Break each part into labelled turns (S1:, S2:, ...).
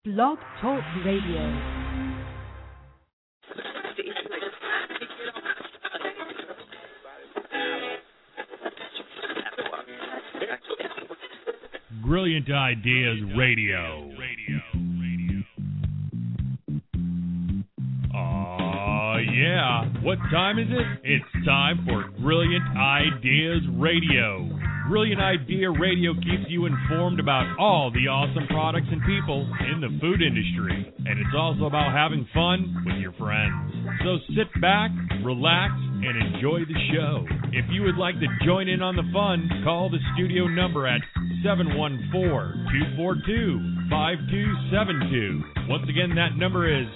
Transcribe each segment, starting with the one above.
S1: Blog Talk Radio.
S2: Brilliant Ideas Radio. Yeah. What time is it? It's time for Brilliant Ideas Radio. Brilliant Idea Radio keeps you informed about all the awesome products and people in the food industry. And it's also about having fun with your friends. So sit back, relax, and enjoy the show. If you would like to join in on the fun, call the studio number at 714-242-5272. Once again, that number is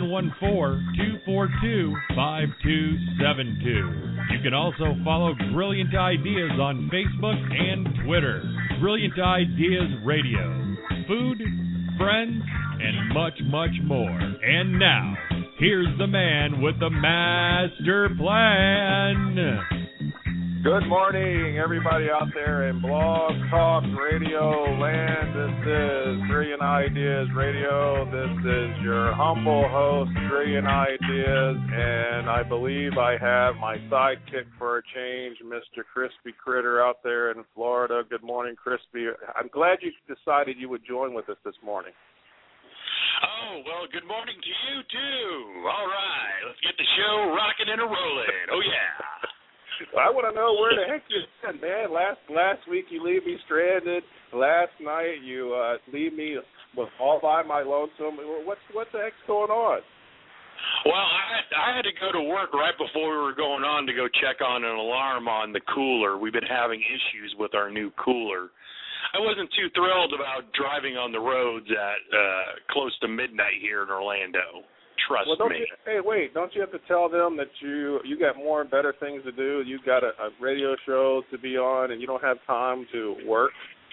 S2: 714-242-5272. You can also follow Brilliant Ideas on Facebook and Twitter. Brilliant Ideas Radio. Food, friends, and much, much more. And now, here's the man with the master plan.
S3: Good morning, everybody out there in Blog Talk Radio land. This is Brilliant Ideas Radio. This is your humble host, Brilliant Ideas, and I believe I have my sidekick for a change, Mr. Crispy Critter out there in Florida. Good morning, Crispy. I'm glad you decided you would join with us this morning.
S4: Oh, well, good morning to you, too. All right, let's get the show rocking and a-rolling. Oh, yeah.
S3: I want to know where the heck you've been, man. Last week you leave me stranded. Last night you leave me all by my lonesome. What the heck's going on?
S4: Well, I had to go to work right before we were going on to go check on an alarm on the cooler. We've been having issues with our new cooler. I wasn't too thrilled about driving on the roads at close to midnight here in Orlando. Trust me.
S3: Don't you have to tell them that you got more and better things to do? You got a radio show to be on, and you don't have time to work?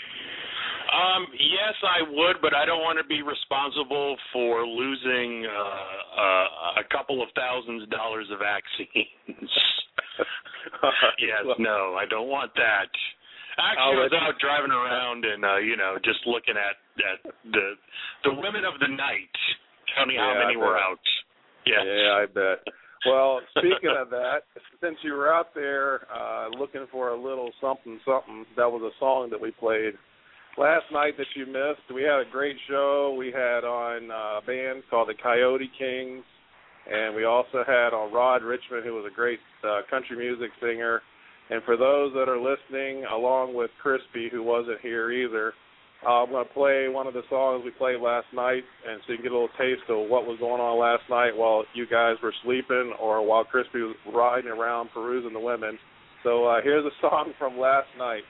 S4: Yes, I would, but I don't want to be responsible for losing a couple of thousands of dollars of vaccines. Yes, no, I don't want that. Actually, I was out driving around and, just looking at the women of the night. Tell me how many were out. Yes.
S3: Yeah, I bet. Well, speaking of that, since you were out there looking for a little something, that was a song that we played last night that you missed. We had a great show. We had on a band called the Coyote Kings, and we also had on Rod Richmond, who was a great country music singer. And for those that are listening, along with Crispy, who wasn't here either, I'm going to play one of the songs we played last night, and so you can get a little taste of what was going on last night while you guys were sleeping or while Crispy was riding around perusing the women. So here's a song from last night.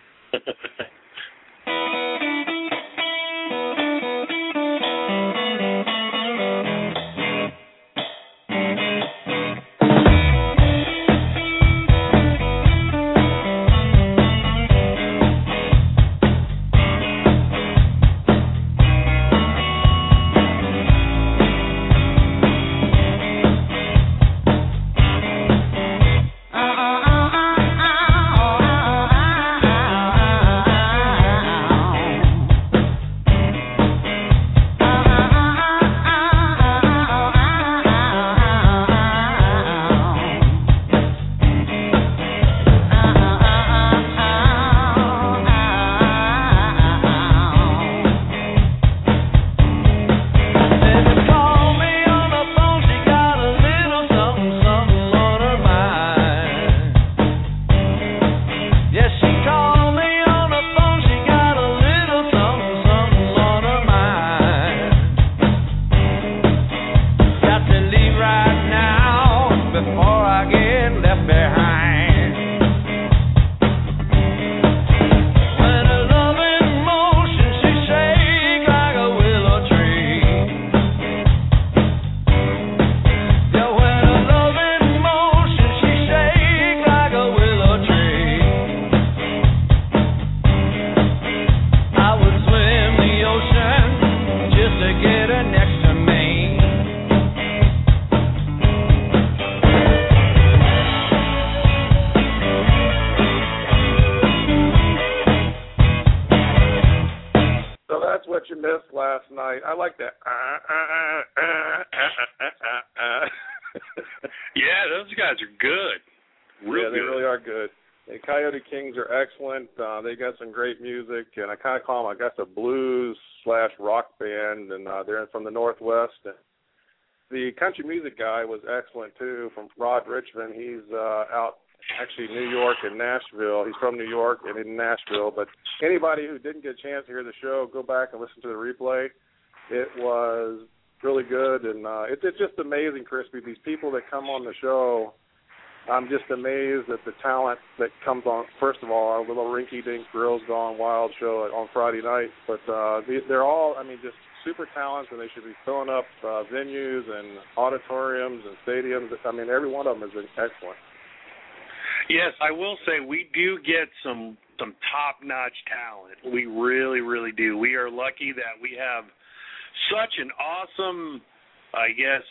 S3: what you missed last night. I like that
S4: Yeah, those guys are good.
S3: Yeah, they really are good. The Coyote Kings are excellent. They got some great music, and I kind of call them, I guess, a blues/rock band, and they're from the Northwest. The country music guy was excellent, too, from Rod Richmond. He's out, actually, New York and Nashville. He's from New York and in Nashville. But anybody who didn't get a chance to hear the show, go back and listen to the replay. It was really good, and it's just amazing, Crispy. These people that come on the show, I'm just amazed at the talent that comes on. First of all, our little rinky-dink Girls Gone Wild show on Friday night. But they're all, just super talented, and they should be filling up venues and auditoriums and stadiums. Every one of them has been excellent.
S4: Yes, I will say we do get some top-notch talent. We really, really do. We are lucky that we have such an awesome, I guess,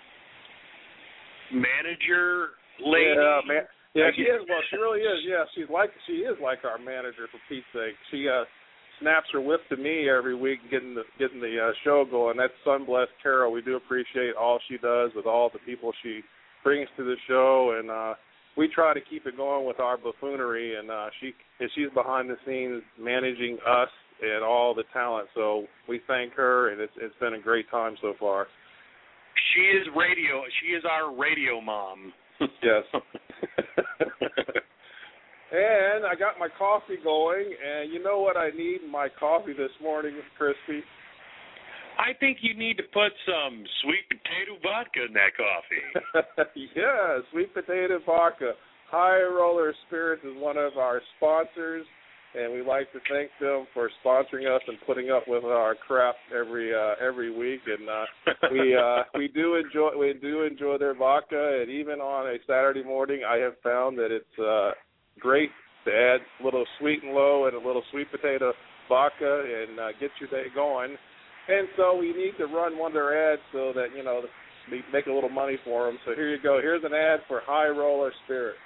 S4: manager lady.
S3: Yeah, she is. Well, she really is. Yeah, she is like our manager, for Pete's sake. She snaps her whip to me every week, getting the show going. That's Sunblessed Carol. We do appreciate all she does with all the people she brings to the show, and we try to keep it going with our buffoonery. And she's behind the scenes managing us and all the talent. So we thank her, and it's been a great time so far.
S4: She is radio. She is our radio mom.
S3: Yes. And I got my coffee going, and you know what I need in my coffee this morning, Crispy?
S4: I think you need to put some sweet potato vodka in that coffee.
S3: Yeah, sweet potato vodka. High Roller Spirits is one of our sponsors, and we'd like to thank them for sponsoring us and putting up with our crap every week. And we do enjoy their vodka, and even on a Saturday morning, I have found that it's great to add a little sweet and low and a little sweet potato vodka and get your day going. And so we need to run one of their ads so that, we make a little money for them. So here you go. Here's an ad for High Roller Spirit.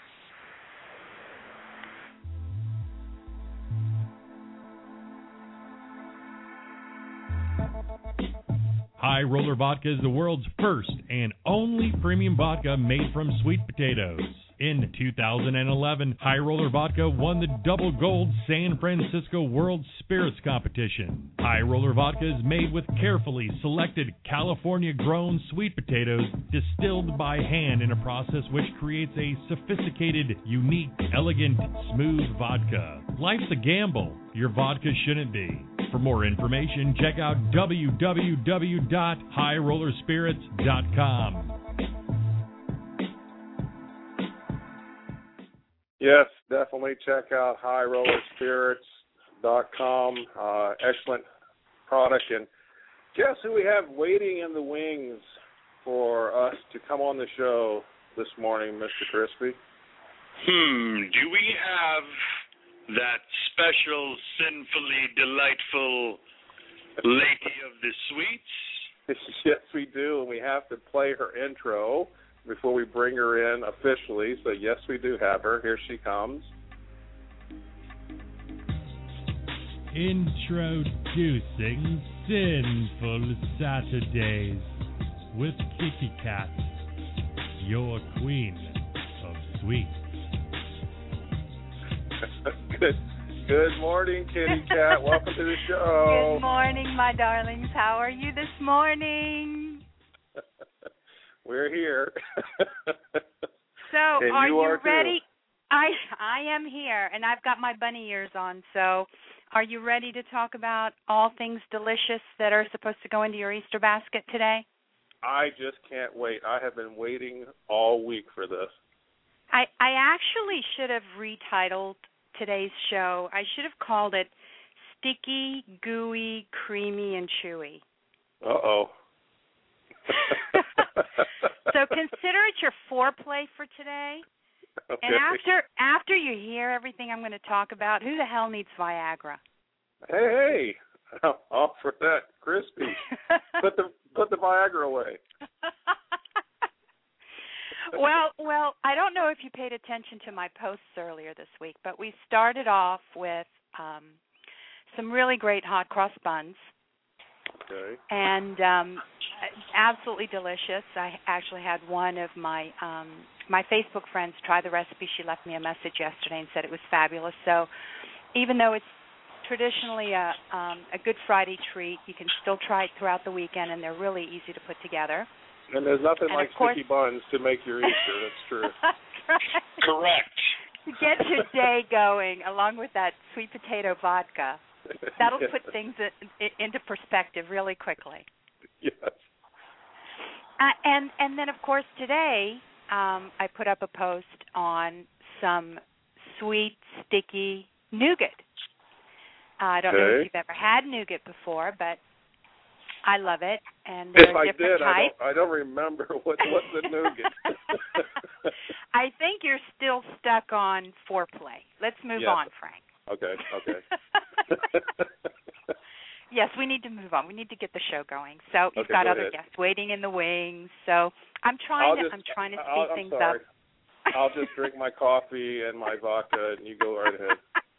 S2: High Roller Vodka is the world's first and only premium vodka made from sweet potatoes. In 2011, High Roller Vodka won the double gold San Francisco World Spirits Competition. High Roller Vodka is made with carefully selected California-grown sweet potatoes distilled by hand in a process which creates a sophisticated, unique, elegant, smooth vodka. Life's a gamble. Your vodka shouldn't be. For more information, check out www.highrollerspirits.com.
S3: Yes, definitely check out highrollerspirits.com. Excellent product. And guess who we have waiting in the wings for us to come on the show this morning, Mr. Crispy?
S4: Do we have that special, sinfully delightful lady of the sweets?
S3: Yes, we do, and we have to play her intro before we bring her in officially. So, yes, we do have her. Here she comes.
S2: Introducing Sinful Saturdays with Kitty Cat, your queen of sweets.
S3: Good morning, Kitty Cat. Welcome to the show.
S5: Good morning, my darlings. How are you this morning?
S3: We're here.
S5: So, are you ready? I am here, and I've got my bunny ears on. So, are you ready to talk about all things delicious that are supposed to go into your Easter basket today?
S3: I just can't wait. I have been waiting all week for this.
S5: I actually should have retitled today's show. I should have called it Sticky, Gooey, Creamy, and Chewy.
S3: Uh-oh.
S5: So consider it your foreplay for today. Okay. And after you hear everything I'm going to talk about, who the hell needs Viagra?
S3: Hey, all for that, Crispy. Put the Viagra away.
S5: Well, I don't know if you paid attention to my posts earlier this week, but we started off with some really great hot cross buns.
S3: Okay.
S5: And absolutely delicious. I actually had one of my my Facebook friends try the recipe. She left me a message yesterday and said it was fabulous. So even though it's traditionally a Good Friday treat, you can still try it throughout the weekend, and they're really easy to put together.
S3: And there's nothing
S5: and
S3: like sticky buns to make your Easter. That's true.
S4: Correct.
S5: To get your day going, along with that sweet potato vodka, that'll put things into perspective really quickly.
S3: Yes.
S5: And then, of course, today I put up a post on some sweet, sticky nougat. I don't know if you've ever had nougat before, but I love it. And there are different types.
S3: I don't remember what's the nougat.
S5: I think you're still stuck on foreplay. Let's move on, Frank.
S3: Okay.
S5: Yes, we need to move on. We need to get the show going. So you've got other guests waiting in the wings. So I'm trying to speed things up.
S3: I'll just drink my coffee and my vodka, and you go right ahead.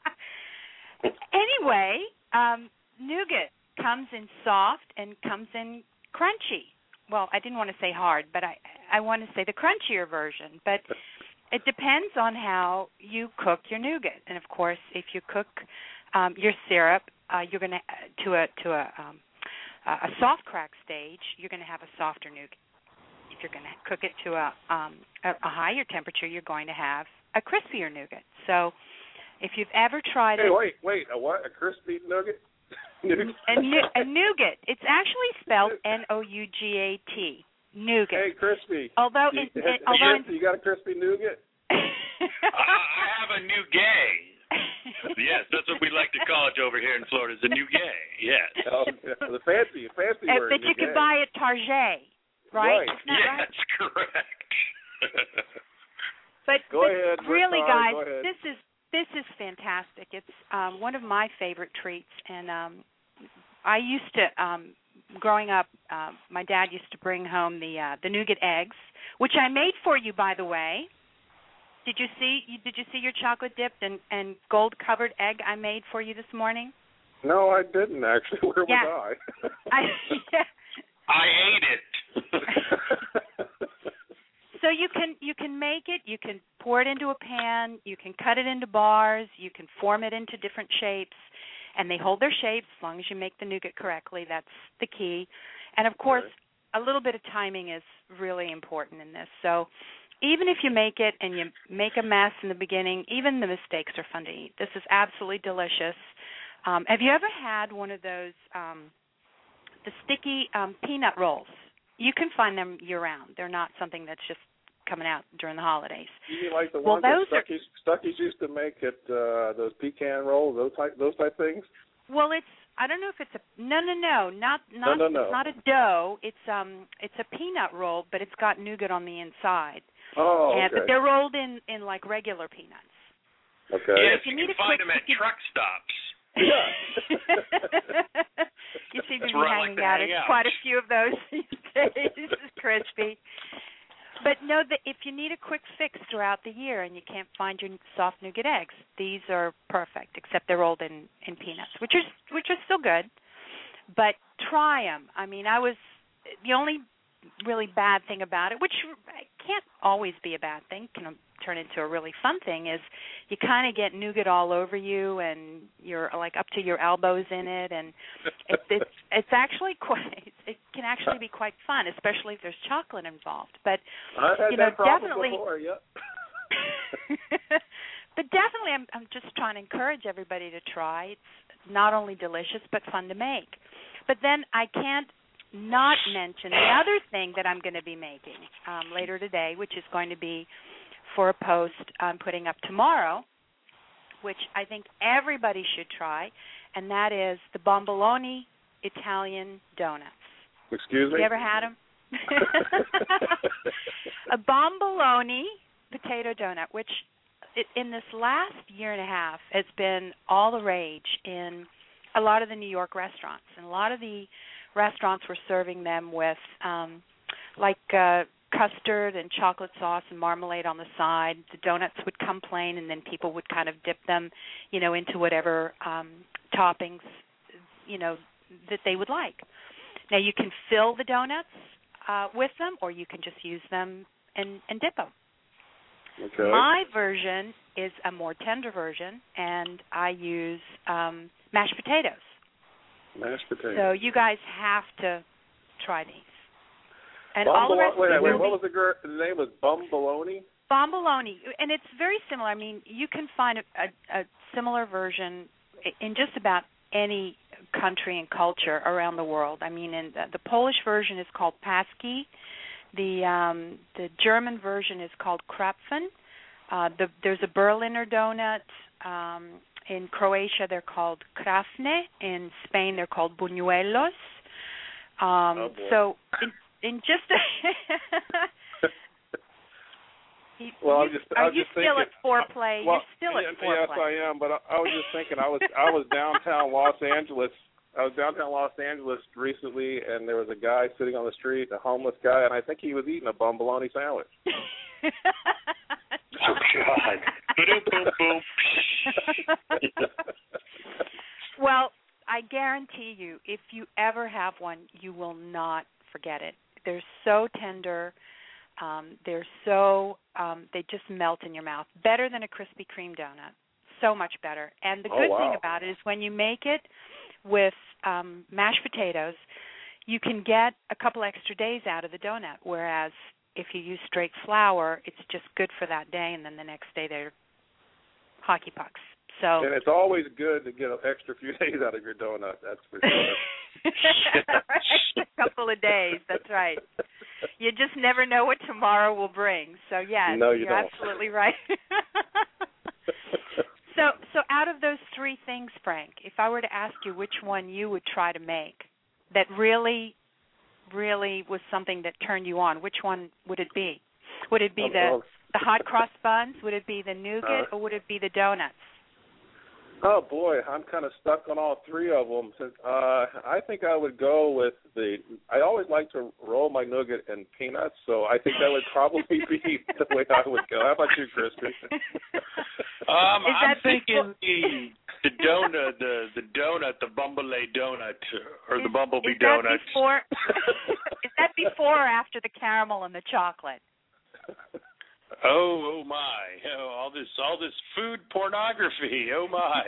S5: Anyway, nougat comes in soft and comes in crunchy. Well, I didn't want to say hard, but I want to say the crunchier version. But it depends on how you cook your nougat. And of course, if you cook your syrup, you're going to a soft crack stage, you're going to have a softer nougat. If you're going to cook it to a higher temperature, you're going to have a crispier nougat. So if you've ever tried it...
S3: Hey, wait, a what? A crispy nougat?
S5: a nougat. It's actually spelled Nougat. Nougat.
S3: Hey, crispy.
S5: Although
S3: you got a crispy nougat?
S4: I have a nougat. Yes, that's what we like to call it over here in Florida. It's a nougat. Yes.
S3: The fancy word.
S5: But you can buy it Target, right?
S4: That's correct.
S5: But
S3: go ahead.
S5: Really, guys,
S3: go ahead.
S5: this is fantastic. It's one of my favorite treats, and I used to, growing up, my dad used to bring home the nougat eggs, which I made for you, by the way. Did you see your chocolate dipped and gold covered egg I made for you this morning?
S3: No, I didn't actually. Where was I?
S4: I ate it.
S5: So you can make it, you can pour it into a pan, you can cut it into bars, you can form it into different shapes, and they hold their shapes as long as you make the nougat correctly. That's the key. And of course, a little bit of timing is really important in this. So even if you make it and you make a mess in the beginning, even the mistakes are fun to eat. This is absolutely delicious. Have you ever had one of those, the sticky peanut rolls? You can find them year-round. They're not something that's just coming out during the holidays.
S3: You mean like the ones that Stuckey's used to make at those pecan rolls, those type things?
S5: Well, I don't know if it's not it's not a dough. It's a peanut roll, but it's got nougat on the inside.
S3: Oh, okay.
S5: But they're rolled in like regular peanuts.
S3: Okay.
S4: Yes, you can find them at truck stops.
S5: Yeah. You seem to be hanging out. There's quite a few of those these days. This is crispy. But know that if you need a quick fix throughout the year and you can't find your soft nougat eggs, these are perfect, except they're rolled in peanuts, which are still good. But try them. I mean, the only really bad thing about it, which can't always be a bad thing, can turn into a really fun thing, is you kind of get nougat all over you and you're like up to your elbows in it, and it's actually it can actually be quite fun, especially if there's chocolate involved. But
S3: I've had that problem before, yep.
S5: But definitely, I'm just trying to encourage everybody to try. It's not only delicious but fun to make. But then I can't not mention the other thing that I'm going to be making later today, which is going to be for a post I'm putting up tomorrow, which I think everybody should try, and that is the Bomboloni Italian donuts.
S3: Excuse me?
S5: Have you ever had them? A Bomboloni potato donut, which in this last year and a half has been all the rage in a lot of the New York restaurants. And a lot of the restaurants were serving them with custard and chocolate sauce and marmalade on the side. The donuts would come plain, and then people would kind of dip them, into whatever toppings, that they would like. Now, you can fill the donuts with them, or you can just use them and dip them.
S3: Okay.
S5: My version is a more tender version, and I use mashed potatoes.
S3: Mashed potatoes.
S5: So you guys have to try these. And
S3: What was the name? Was Bomboloni?
S5: Bomboloni, and it's very similar. I mean, you can find a similar version in just about any country and culture around the world. I mean, the Polish version is called paski. The German version is called Krapfen. There's a Berliner donut. In Croatia, they're called krafne. In Spain, they're called buñuelos. So, in just
S3: well, I'm just
S5: still
S3: thinking,
S5: at foreplay?
S3: Well,
S5: You're still at foreplay.
S3: Yes, I am. But I was just thinking, I was downtown Los Angeles. I was downtown Los Angeles recently, and there was a guy sitting on the street, a homeless guy, and I think he was eating a Bomboloni sandwich.
S4: Oh, God. Boom, boom, boom.
S5: Well, I guarantee you, if you ever have one, you will not forget it. They're so tender. They're so, they just melt in your mouth. Better than a Krispy Kreme donut. So much better. And the good thing about it is when you make it with mashed potatoes, you can get a couple extra days out of the donut, whereas if you use straight flour, it's just good for that day, and then the next day they're hockey pucks. So,
S3: and it's always good to get an extra few days out of your donut, that's for sure.
S5: Right, a couple of days, that's right. You just never know what tomorrow will bring. So, yes,
S3: no,
S5: you're
S3: don't.
S5: absolutely right. So out of those three things, Frank, if I were to ask you which one you would try to make that really, really was something that turned you on, which one would it be? Would it be the hot cross buns? Would it be the nougat, or would it be the donuts?
S3: Oh, boy, I'm kind of stuck on all three of them. I think I would go with I always like to roll my nougat in peanuts, so I think that would probably be the way I would go. How about you, Crispy?
S4: I'm thinking the donut, the Bumblebee donut, or the Bumblebee donut.
S5: Is that before or after the caramel and the chocolate?
S4: Oh my! Oh, all this food pornography. Oh my!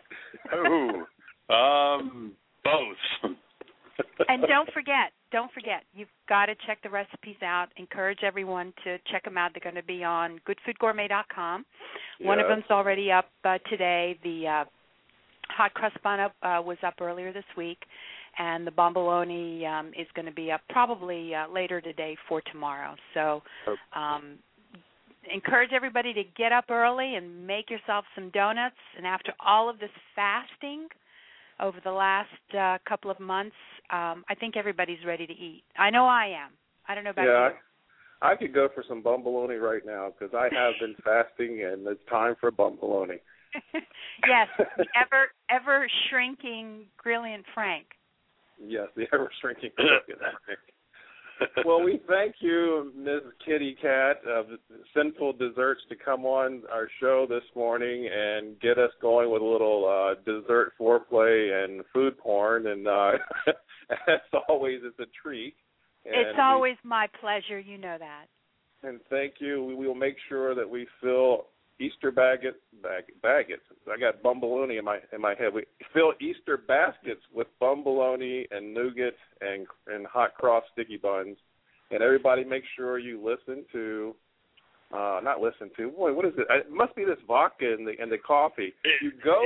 S4: Both.
S5: And don't forget, you've got to check the recipes out. Encourage everyone to check them out. They're going to be on goodfoodgourmet.com.
S3: Yeah.
S5: One of them's already up today. The hot crust bun was up earlier this week, and the Bomboloni is going to be up probably later today for tomorrow. So. Encourage everybody to get up early and make yourself some donuts. And after all of this fasting over the last couple of months, I think everybody's ready to eat. I know I am. I don't know about you.
S3: I could go for some Bomboloni right now because I have been fasting, and it's time for Bomboloni.
S5: Yes, the ever shrinking Brilliant Frank.
S3: Yes, the ever shrinking Brilliant Frank. Well, we thank you, Ms. Kitty Cat of Sinful Desserts, to come on our show this morning and get us going with a little dessert foreplay and food porn. And as always, it's a treat.
S5: It's always my pleasure. You know that.
S3: And thank you. We will make sure that we fill Easter baskets. I got Bomboloni in my head. We fill Easter baskets with Bomboloni and nougat and hot cross sticky buns. And everybody make sure you listen to, not listen to. Boy, what is it? It must be this vodka and the coffee. You go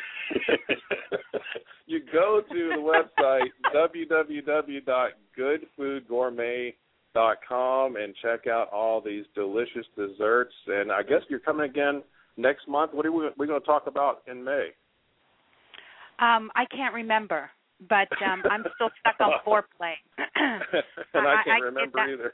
S3: to the website www.goodfoodgourmet.com and check out all these delicious desserts. And I guess you're coming again next month. What are we going to talk about in May?
S5: I can't remember, but I'm still stuck on foreplay.
S3: And I can't remember either.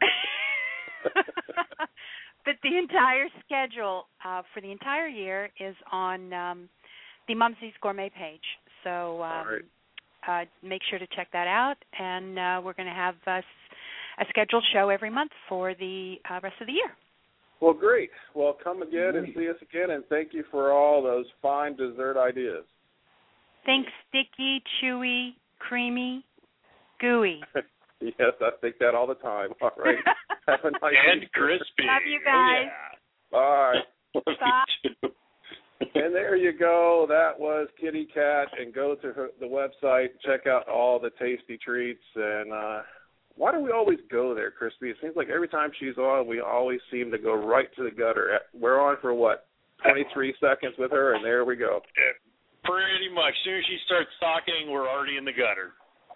S5: But the entire schedule for the entire year is on the Mumsy's Gourmet page. So make sure to check that out. And we're going to have a scheduled show every month for the rest of the year.
S3: Well, great. Well, come again and see us again. And thank you for all those fine dessert ideas.
S5: Think sticky, chewy, creamy. gooey.
S3: Yes, I think that all the time. All right. Have a nice
S4: and
S3: Easter.
S5: Love
S4: crispy.
S5: you guys.
S3: Oh, yeah. Bye.
S4: Bye.
S3: And there you go. That was Kitty Cat. And go to the website, check out all the tasty treats. And why do we always go there, Crispy? It seems like every time she's on, we always seem to go right to the gutter. We're on for, 23 seconds with her, and there we go.
S4: Pretty much. As soon as she starts talking, we're already in the gutter.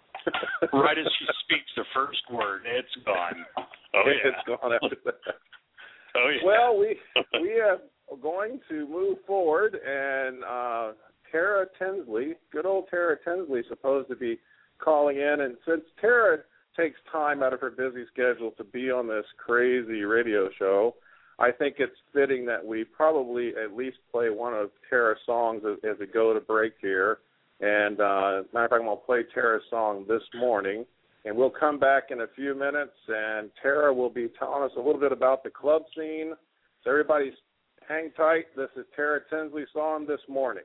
S4: Right as she speaks the first word, it's gone. Oh, yeah.
S3: It's gone after that.
S4: Oh, yeah.
S3: Well, we are going to move forward, and Tara Tinsley, good old Tara Tinsley, supposed to be calling in. And since Tara takes time out of her busy schedule to be on this crazy radio show, I think it's fitting that we probably at least play one of Tara's songs as we go to break here. And matter of fact, I'm going to play Tara's song This Morning. And we'll come back in a few minutes, and Tara will be telling us a little bit about the club scene. So everybody hang tight. This is Tara Tinsley's song This Morning.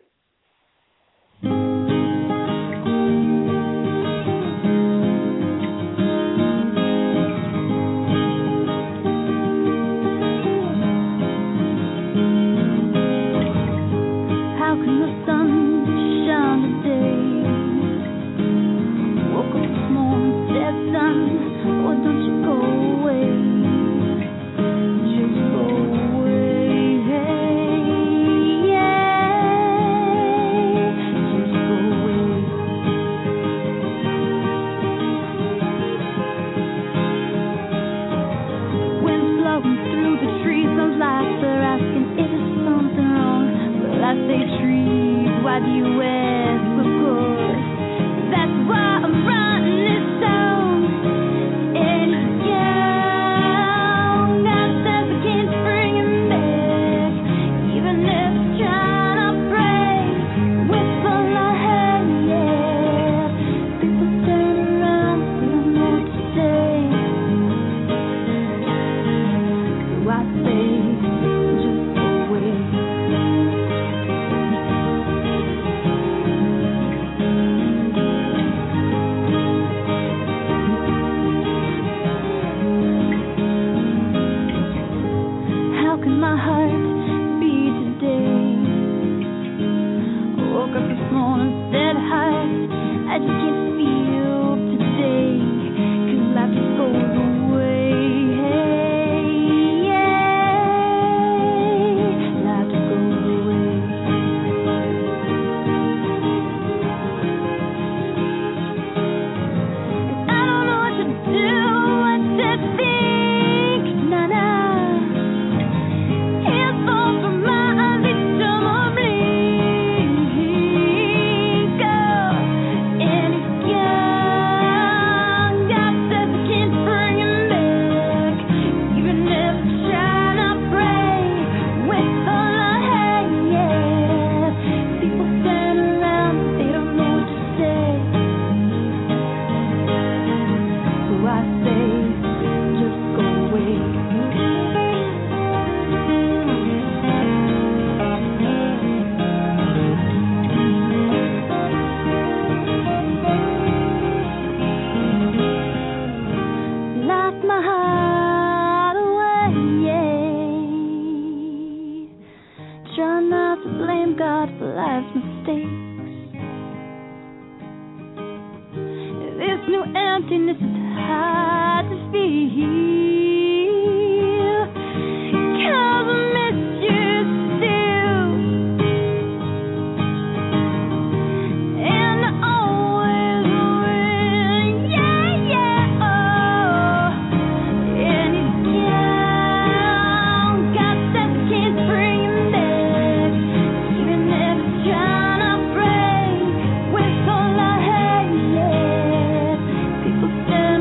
S6: People stand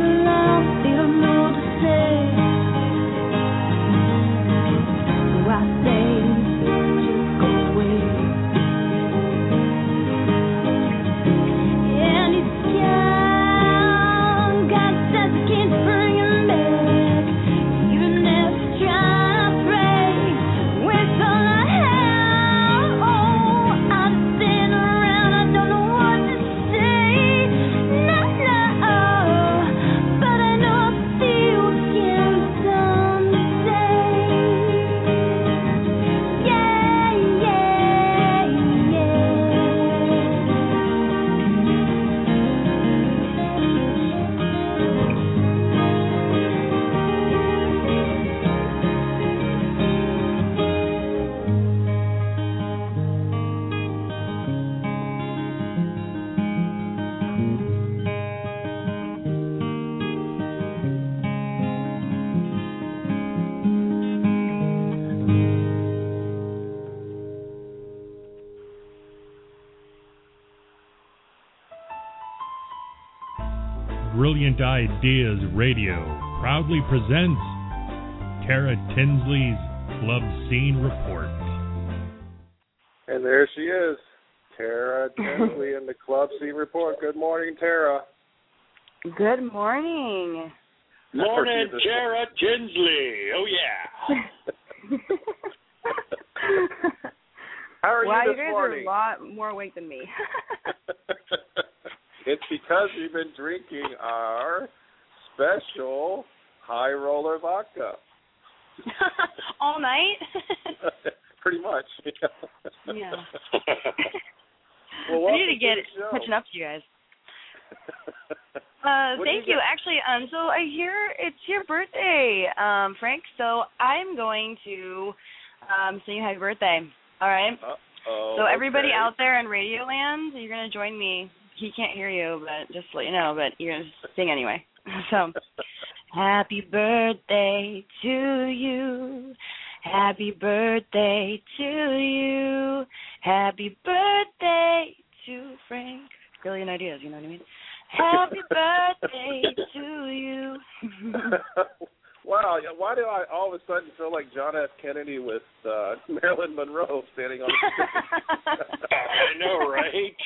S2: Brilliant Ideas Radio proudly presents Tara Tinsley's Club Scene Report.
S3: And there she is, Tara Tinsley in the Club Scene Report. Good morning, Tara.
S6: Good morning.
S4: Morning, Tara Tinsley. Oh, yeah.
S3: How are you this
S6: morning? Wow, you guys are a lot more awake than me.
S3: It's because you've been drinking our special high roller vodka.
S6: All night?
S3: Pretty much.
S6: Yeah.
S5: Well, I need to get catching up to you guys. Thank you. Actually, so I hear it's your birthday, Frank. So I'm going to sing you happy birthday. All right.
S3: Uh-oh.
S5: So everybody
S3: okay.
S5: out there in Radio Land, you're going to join me. He can't hear you, but just to let you know. But you're going to sing anyway. So, happy birthday to you. Happy birthday to you. Happy birthday to Frank. Brilliant ideas, you know what I mean? Happy birthday to you.
S3: Wow, why do I all of a sudden feel like John F. Kennedy with Marilyn Monroe standing on the stage?
S4: I know, right?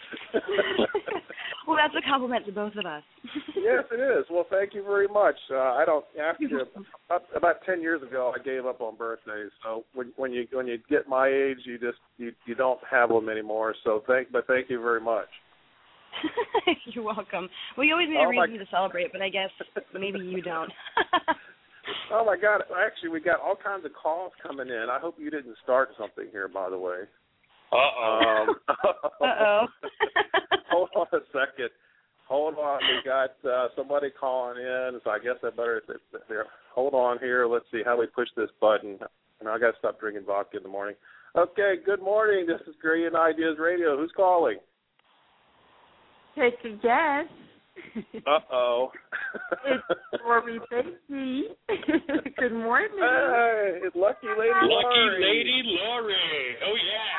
S5: Well, that's a compliment to both of us.
S3: Yes, it is. Well, thank you very much. After about 10 years ago, I gave up on birthdays. So when you get my age, you don't have them anymore. So thank you very much.
S5: You're welcome. Well, you always need a reason to celebrate, but I guess maybe you don't.
S3: Oh my God! Actually, we got all kinds of calls coming in. I hope you didn't start something here, by the way.
S4: Uh-oh.
S5: Uh-oh.
S3: Hold on a second. Hold on. We got somebody calling in, so I guess I better hold on here. Let's see how we push this button. And I got to stop drinking vodka in the morning. Okay, good morning. This is Brilliant Ideas Radio. Who's calling?
S6: Take a guess.
S3: Uh-oh.
S6: It's Lori Basie. Good morning.
S3: Hey, it's Lucky Lady Lori.
S4: Lucky Lady Lori. Oh,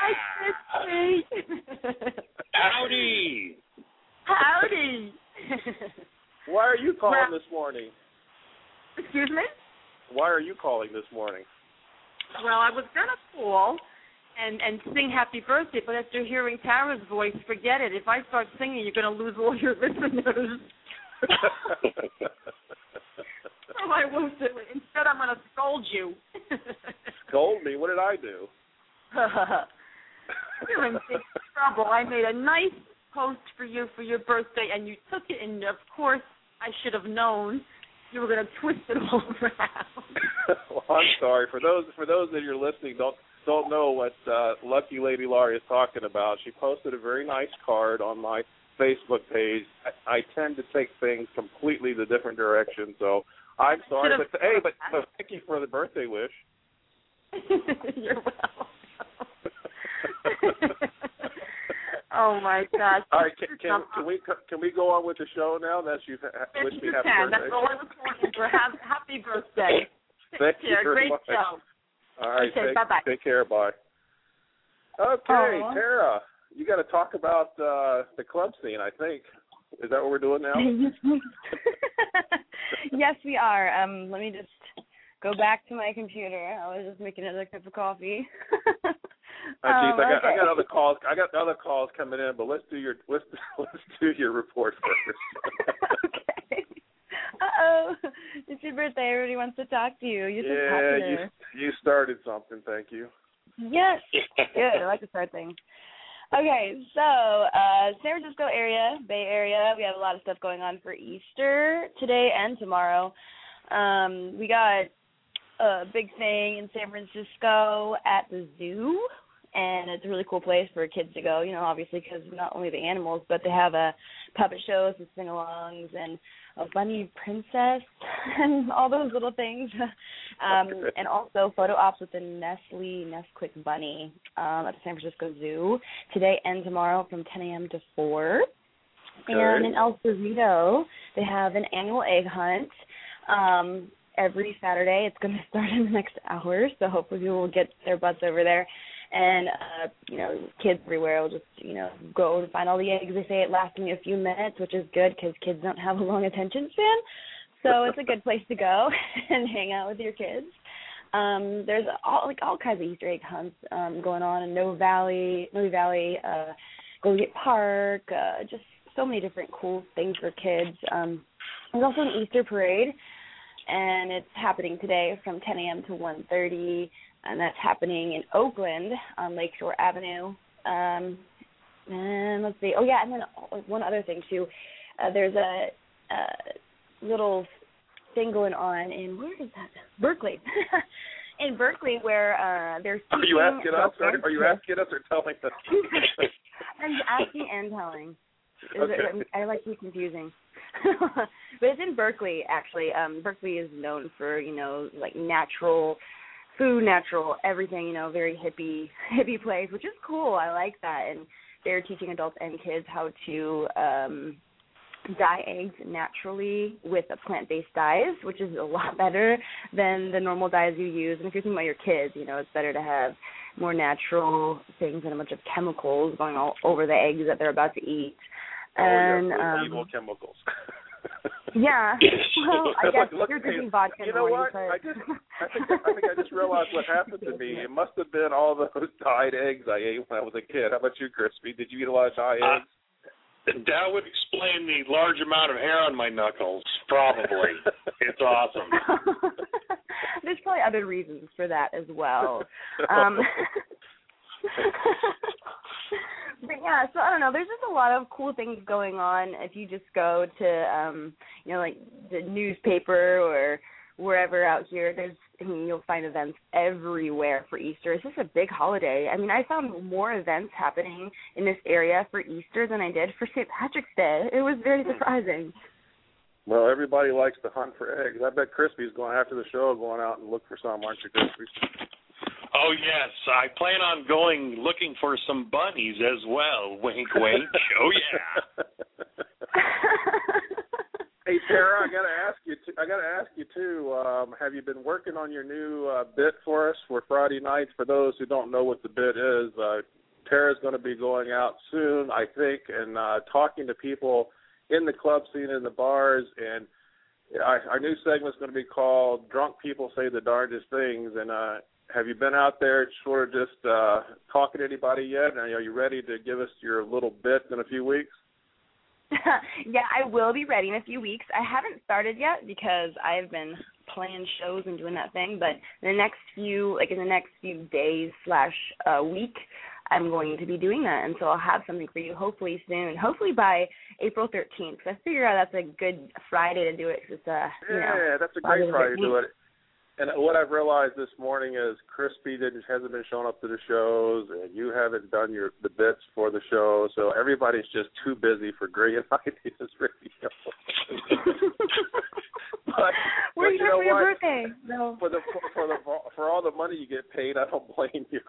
S4: yeah.
S6: Hi,
S4: Howdy.
S6: Howdy.
S3: Why are you calling this morning?
S6: Excuse me?
S3: Why are you calling this morning?
S6: Well, I was going to call and sing happy birthday, but after hearing Tara's voice, forget it. If I start singing, you're going to lose all your listeners. So I won't do it. Instead, I'm going to scold you.
S3: Scold me? What did I do?
S6: You're in big trouble. I made a nice post for you for your birthday, and you took it, and of course, I should have known you were going to twist it all around.
S3: Well, I'm sorry. For those that you're listening, don't know what Lucky Lady Laurie is talking about. She posted a very nice card on my Facebook page. I tend to take things completely the different direction, so I'm sorry. But thank you for the birthday wish.
S6: You're welcome. Oh my gosh!
S3: All right, can we go on with the show now? That you wish me happy birthday.
S6: That's all I was calling for. Happy birthday!
S3: Thank you very much.
S6: Great show.
S3: All right,
S6: okay, bye-bye.
S3: Take care, bye. Okay, Tara, you got to talk about the club scene, I think. Is that what we're doing now?
S5: Yes, we are. Let me just go back to my computer. I was just making another cup of coffee.
S3: I got other calls. I got other calls coming in, but let's do your report first.
S5: Okay. Uh-oh. It's your birthday. Everybody wants to talk to you. You're so popular.
S3: You started something. Thank you.
S5: Yes. Good. I like to start things. Okay, so San Francisco area, Bay Area, we have a lot of stuff going on for Easter today and tomorrow. We got a big thing in San Francisco at the zoo, and it's a really cool place for kids to go, obviously because not only the animals, but they have puppet shows and sing-alongs and a bunny princess and all those little things. And also photo ops with the Nesquik bunny at the San Francisco Zoo today and tomorrow from 10 a.m. to 4. Okay. And in El Cerrito, they have an annual egg hunt every Saturday. It's going to start in the next hour, so hopefully people will get their butts over there.
S7: And, kids everywhere will just, go and find all the eggs. They say it lasts me a few minutes, which is good because kids don't have a long attention span. So it's a good place to go and hang out with your kids. There's all kinds of Easter egg hunts going on in Noe Valley, Golden Gate Park, just so many different cool things for kids. There's also an Easter parade, and it's happening today from 10 a.m. to 1:30, and that's happening in Oakland on Lakeshore Avenue. And let's see. Oh, yeah, and then one other thing, too. There's a little thing going on in, where is that? Berkeley. In Berkeley, where there's
S3: Are you asking us or telling us?
S7: I'm asking and telling.
S3: Okay.
S7: I like to be confusing. But it's in Berkeley, actually. Berkeley is known for, like natural food, natural everything, very hippie place, which is cool. I like that. And they're teaching adults and kids how to dye eggs naturally with plant-based dyes, which is a lot better than the normal dyes you use. And if you're thinking about your kids, it's better to have more natural things than a bunch of chemicals going all over the eggs that they're about to eat.
S3: Evil chemicals.
S7: Yeah. Well, I guess you're drinking vodka.
S3: You know what? I think I just realized what happened to me. It must have been all those dyed eggs I ate when I was a kid. How about you, Crispy? Did you eat a lot of dyed eggs?
S4: That would explain the large amount of hair on my knuckles, probably. It's awesome.
S7: There's probably other reasons for that as well. But yeah, so I don't know. There's just a lot of cool things going on. If you just go to, like the newspaper or wherever out here, you'll find events everywhere for Easter. It's just a big holiday. I mean, I found more events happening in this area for Easter than I did for St. Patrick's Day. It was very surprising.
S3: Well, everybody likes to hunt for eggs. I bet Crispy's going after the show, going out and look for some, aren't you, Crispy?
S4: Oh, yes. I plan on going looking for some bunnies as well. Wink, wink. Oh, yeah.
S3: Hey, Tara, I got to ask you too. Have you been working on your new bit for us for Friday nights? For those who don't know what the bit is, Tara's going to be going out soon, I think, and talking to people in the club scene, in the bars, and our new segment's going to be called "Drunk People Say the Darndest Things." And have you been out there sort of just talking to anybody yet? And are you ready to give us your little bit in a few weeks?
S7: Yeah, I will be ready in a few weeks. I haven't started yet because I've been playing shows and doing that thing, but in the next few days / week, I'm going to be doing that, and so I'll have something for you hopefully soon, hopefully by April 13th. So I figure out that's a good Friday to do it. Cause it's,
S3: that's a great Friday to do it. And what I've realized this morning is Crispy hasn't been showing up to the shows, and you haven't done the bits for the show, so everybody's just too busy for Brilliant Ideas Radio.
S7: Where are you going for your birthday? No.
S3: For all the money you get paid, I don't blame you.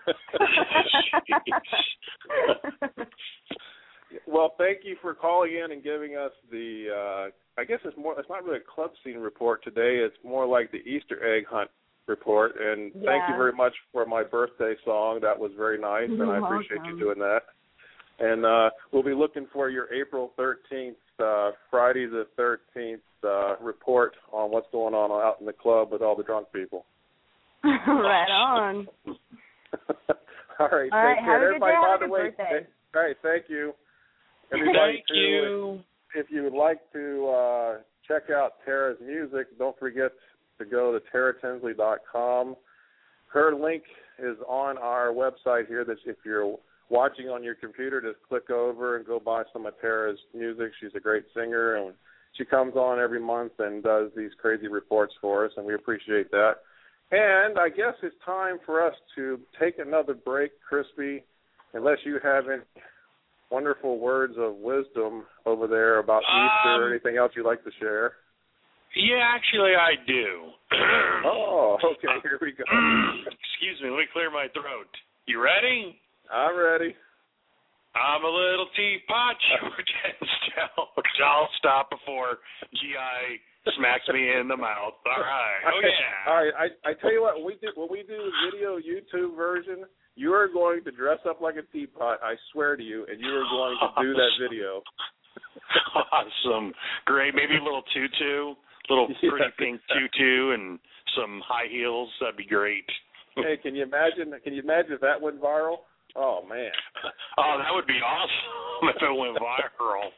S3: Well, thank you for calling in and giving us the. I guess it's not really a club scene report today. It's more like the Easter egg hunt report. And Thank you very much for my birthday song. That was very nice, and I appreciate you doing that. And we'll be looking for your April 13th, Friday the 13th report on what's going on out in the club with all the drunk people.
S7: Right on.
S3: All right.
S7: All right.
S3: Take care.
S7: Everybody, have a good birthday.
S3: All right. Thank you. Everybody,
S4: thank you.
S3: If you would like to check out Tara's music, don't forget to go to taratinsley.com. Her link is on our website here. That if you're watching on your computer, just click over and go buy some of Tara's music. She's a great singer, and she comes on every month and does these crazy reports for us, and we appreciate that. And I guess it's time for us to take another break, Crispy, unless you have any wonderful words of wisdom over there about Easter or anything else you'd like to share.
S4: Yeah, actually I do.
S3: Oh, okay, here we go.
S4: Excuse me, let me clear my throat. You ready?
S3: I'm ready.
S4: I'm a little teapot, George Enstel. I'll stop before GI smacks me in the mouth. All right. Oh yeah.
S3: All right. I tell you what. When we do the video YouTube version, you are going to dress up like a teapot. I swear to you, and you are going to do that video.
S4: Awesome. Great. Maybe a little tutu, little pretty pink tutu, and some high heels. That'd be great.
S3: Hey, can you imagine if that went viral? Oh man.
S4: Oh, that would be awesome if it went viral.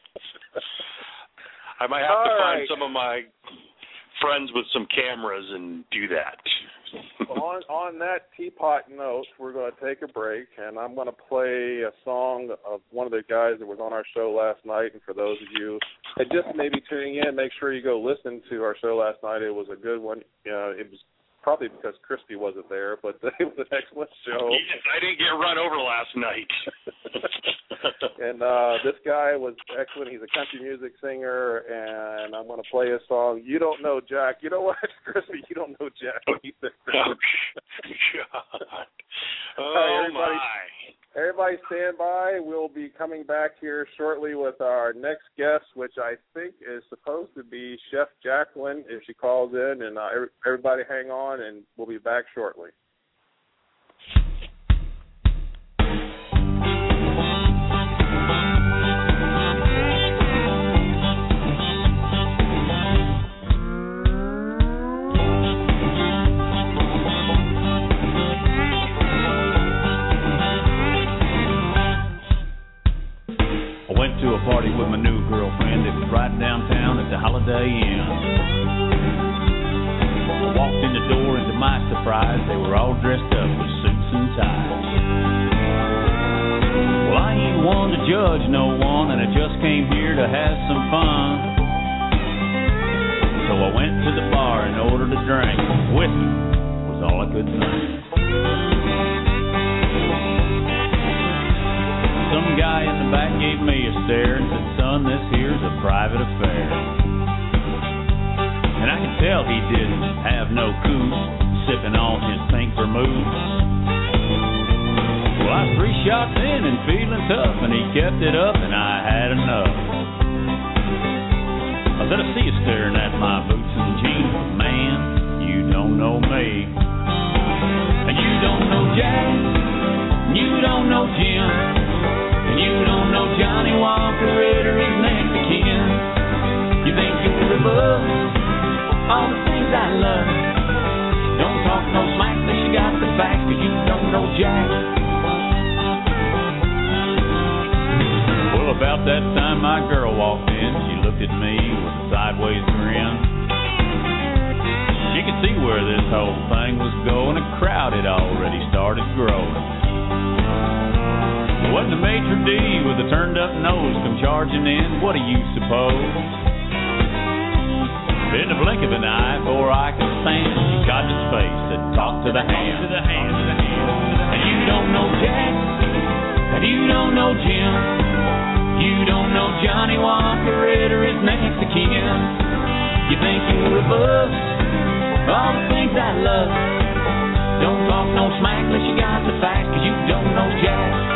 S4: I might have to find some of my friends with some cameras and do that.
S3: On that teapot note, we're going to take a break, and I'm going to play a song of one of the guys that was on our show last night. And for those of you that just maybe tuning in, make sure you go listen to our show last night. It was a good one. It was probably because Christy wasn't there, but it was an excellent show.
S4: Yes, I didn't get run over last night.
S3: And this guy was excellent. He's a country music singer, and I'm going to play his song, You Don't Know Jack. You know what, Christy? You don't know Jack either.
S4: Oh, God.
S3: Oh,
S4: right, my.
S3: Everybody stand by. We'll be coming back here shortly with our next guest, which I think is supposed to be Chef Jacqueline if she calls in. And everybody hang on, and we'll be back shortly.
S8: To a party with my new girlfriend. It was right downtown at the Holiday Inn. I walked in the door, and to my surprise, they were all dressed up with suits and ties. Well, I ain't one to judge no one, and I just came here to have some fun. So I went to the bar and ordered a drink. Whiskey was all I could think. Some guy in the back gave me a stare and said, son, this here's a private affair. And I could tell he didn't have no coos, sipping on his pink vermouth. Well, I was 3 shots in and feeling tough, and he kept it up, and I had enough. I said, I see you staring at my boots and jeans, but man, you don't know me. And you don't know Jack, and you don't know Jim. And you don't know Johnny Walker Ritter is next to kin. You think you're above all the things I love. Don't talk no smack unless you got the facts, 'cause you don't know Jack. Well, about that time my girl walked in. She looked at me with a sideways grin. She could see where this whole thing was going. A crowd had already started growing. Wasn't the maitre d' with a turned-up nose come charging in? What do you suppose? In the blink of an eye, before I could stand, she caught his face and talked to the hand. And you don't know Jack, and you don't know Jim. You don't know Johnny Walker Ritter is next to kin. You think you're above all the things I love. Don't talk no smack unless you got the facts, 'cause you don't know Jack.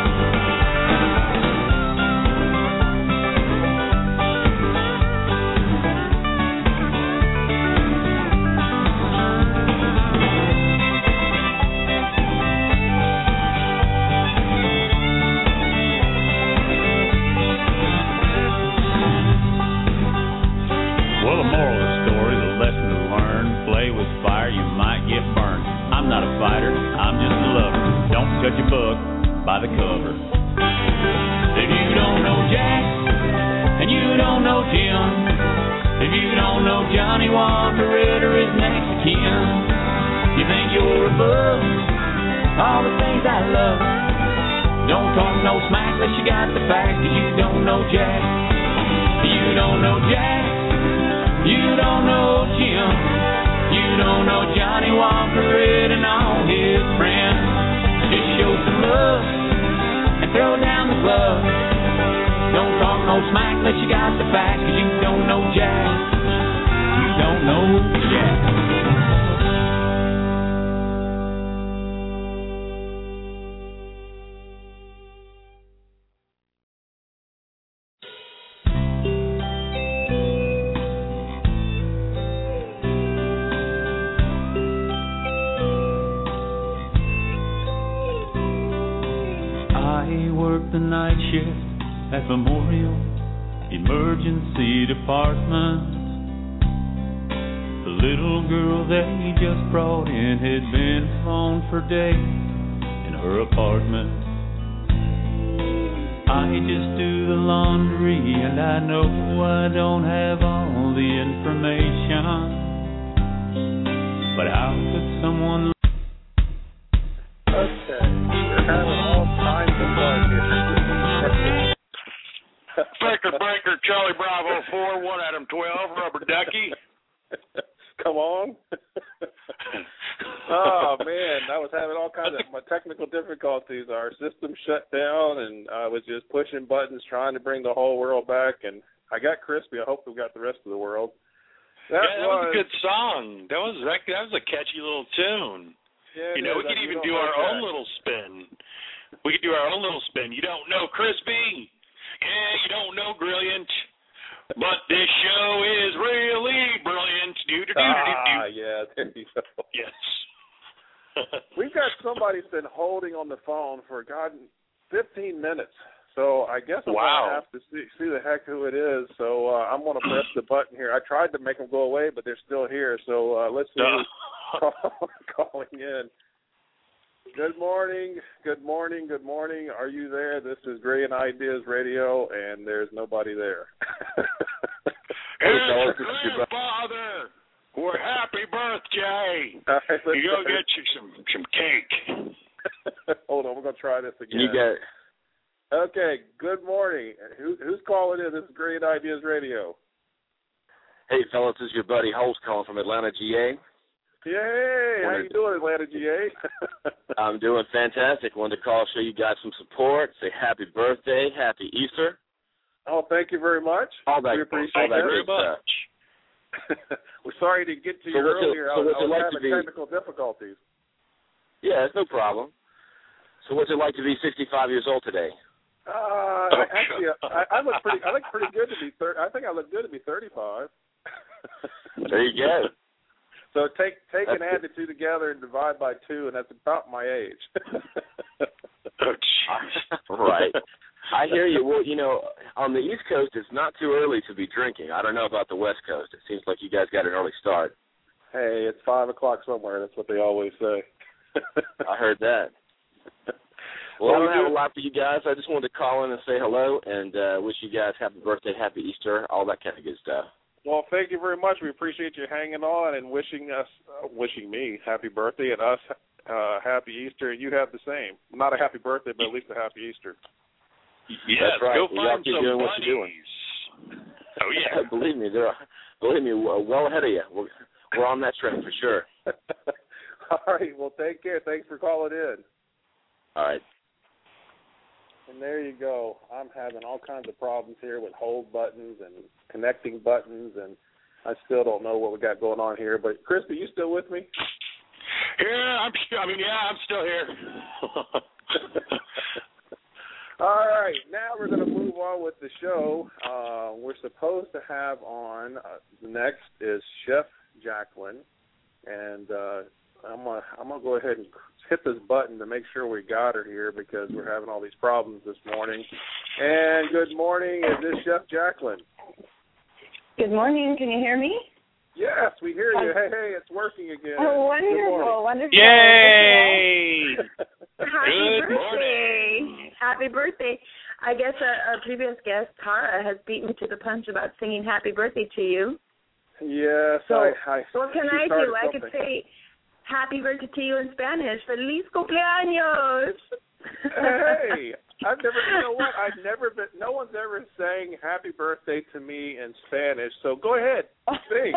S8: Well, the moral of the story, the lesson to learn, play with fire, you might get burned. I'm not a fighter, I'm just a lover. Don't judge a book by the cover. If you don't know Jack, and you don't know Jim, if you don't know Johnny Walker Ritter is next to kin, you think you're above all the things I love. Don't talk no smack unless you got the facts, 'cause you don't know Jack. You don't know Jack, you don't know Jim, you don't know Johnny Walker Ritter and all his friends. Just show some love and throw down the glove. Don't talk no smack unless you got the facts, 'cause you don't know Jack. You don't know Jack. worked the night shift at Memorial Emergency Department. The little girl they just brought in had been alone for days in her apartment. I just do the laundry and I know I don't have all the information, but how could someone...
S3: Okay, we're having all kinds of fun here.
S4: Breaker, Charlie Bravo 4, 1 Adam 12, Rubber Ducky.
S3: Come on. Oh, man, I was having all kinds of technical difficulties. Our system shut down, and I was just pushing buttons trying to bring the whole world back, and I got Crispy. I hope we got the rest of the world.
S4: That was a good song. That was a catchy little tune.
S3: Yeah,
S4: we could even do our own little spin. We could do our own little spin. You don't know Crispy. Yeah, you don't know Brilliant. But this show is really brilliant.
S3: Yeah, there you go.
S4: Yes.
S3: We've got somebody that's been holding on the phone for, 15 minutes. So I guess I'm going to have to see the heck who it is. So I'm going to press the button here. I tried to make them go away, but they're still here. So let's see who's calling in. Good morning. Are you there? This is Brilliant Ideas Radio, and there's nobody there.
S4: It's Grandfather. Well, happy birthday.
S3: Right,
S4: you go get you some cake.
S3: Hold on, we're going to try this again.
S9: You got it.
S3: Okay, good morning. Who's calling in? This is Great Ideas Radio.
S9: Hey, fellas, this is your buddy Holtz calling from Atlanta, GA.
S3: Yay! How you doing, Atlanta, GA?
S9: I'm doing fantastic. Wanted to call, show you guys some support, say happy birthday, happy Easter.
S3: Oh, thank you very much. We appreciate that
S4: very much.
S3: We're sorry to get to you earlier. I was having technical difficulties.
S9: Yeah, it's no problem. So what's it like to be 65 years old today?
S3: Actually, I look pretty good to be 30. I think I look good to be 35.
S9: There you go.
S3: So take and add the two together and divide by 2, and that's about my age.
S9: Right. I hear you. Well, on the East Coast, it's not too early to be drinking. I don't know about the West Coast. It seems like you guys got an early start.
S3: Hey, it's 5 o'clock somewhere. That's what they always say.
S9: I heard that. Well, I don't have a lot for you guys. I just wanted to call in and say hello and wish you guys happy birthday, happy Easter, all that kind of good stuff.
S3: Well, thank you very much. We appreciate you hanging on and wishing me happy birthday and us happy Easter. And you have the same. Not a happy birthday, but at least a happy Easter.
S4: Yes,
S9: that's right.
S4: Go find
S9: keep
S4: some
S9: doing
S4: bunnies.
S9: What you're doing.
S4: Oh yeah.
S9: Believe me, we're well ahead of you. We're on that train for sure.
S3: All right. Well, take care. Thanks for calling in.
S9: All right.
S3: And there you go. I'm having all kinds of problems here with hold buttons and connecting buttons, and I still don't know what we got going on here. But Crispy, you still with me?
S4: Yeah, I'm still here.
S3: All right, now we're going to move on with the show. We're supposed to have on next is Chef Jacqueline, and I'm gonna go ahead and hit this button to make sure we got her here because we're having all these problems this morning. And good morning, is this Chef Jacqueline?
S7: Good morning. Can you hear me?
S3: Yes, we hear you. Hey, it's working again.
S7: Oh, wonderful.
S4: Yay!
S7: Happy
S4: Good morning.
S7: Happy birthday. I guess our previous guest, Tara, has beaten me to the punch about singing happy birthday to you.
S3: Yes.
S7: So
S3: I
S7: what can I do? I could say happy birthday to you in Spanish. Feliz cumpleaños.
S3: Hey, no one's ever sang happy birthday to me in Spanish, so go ahead, sing.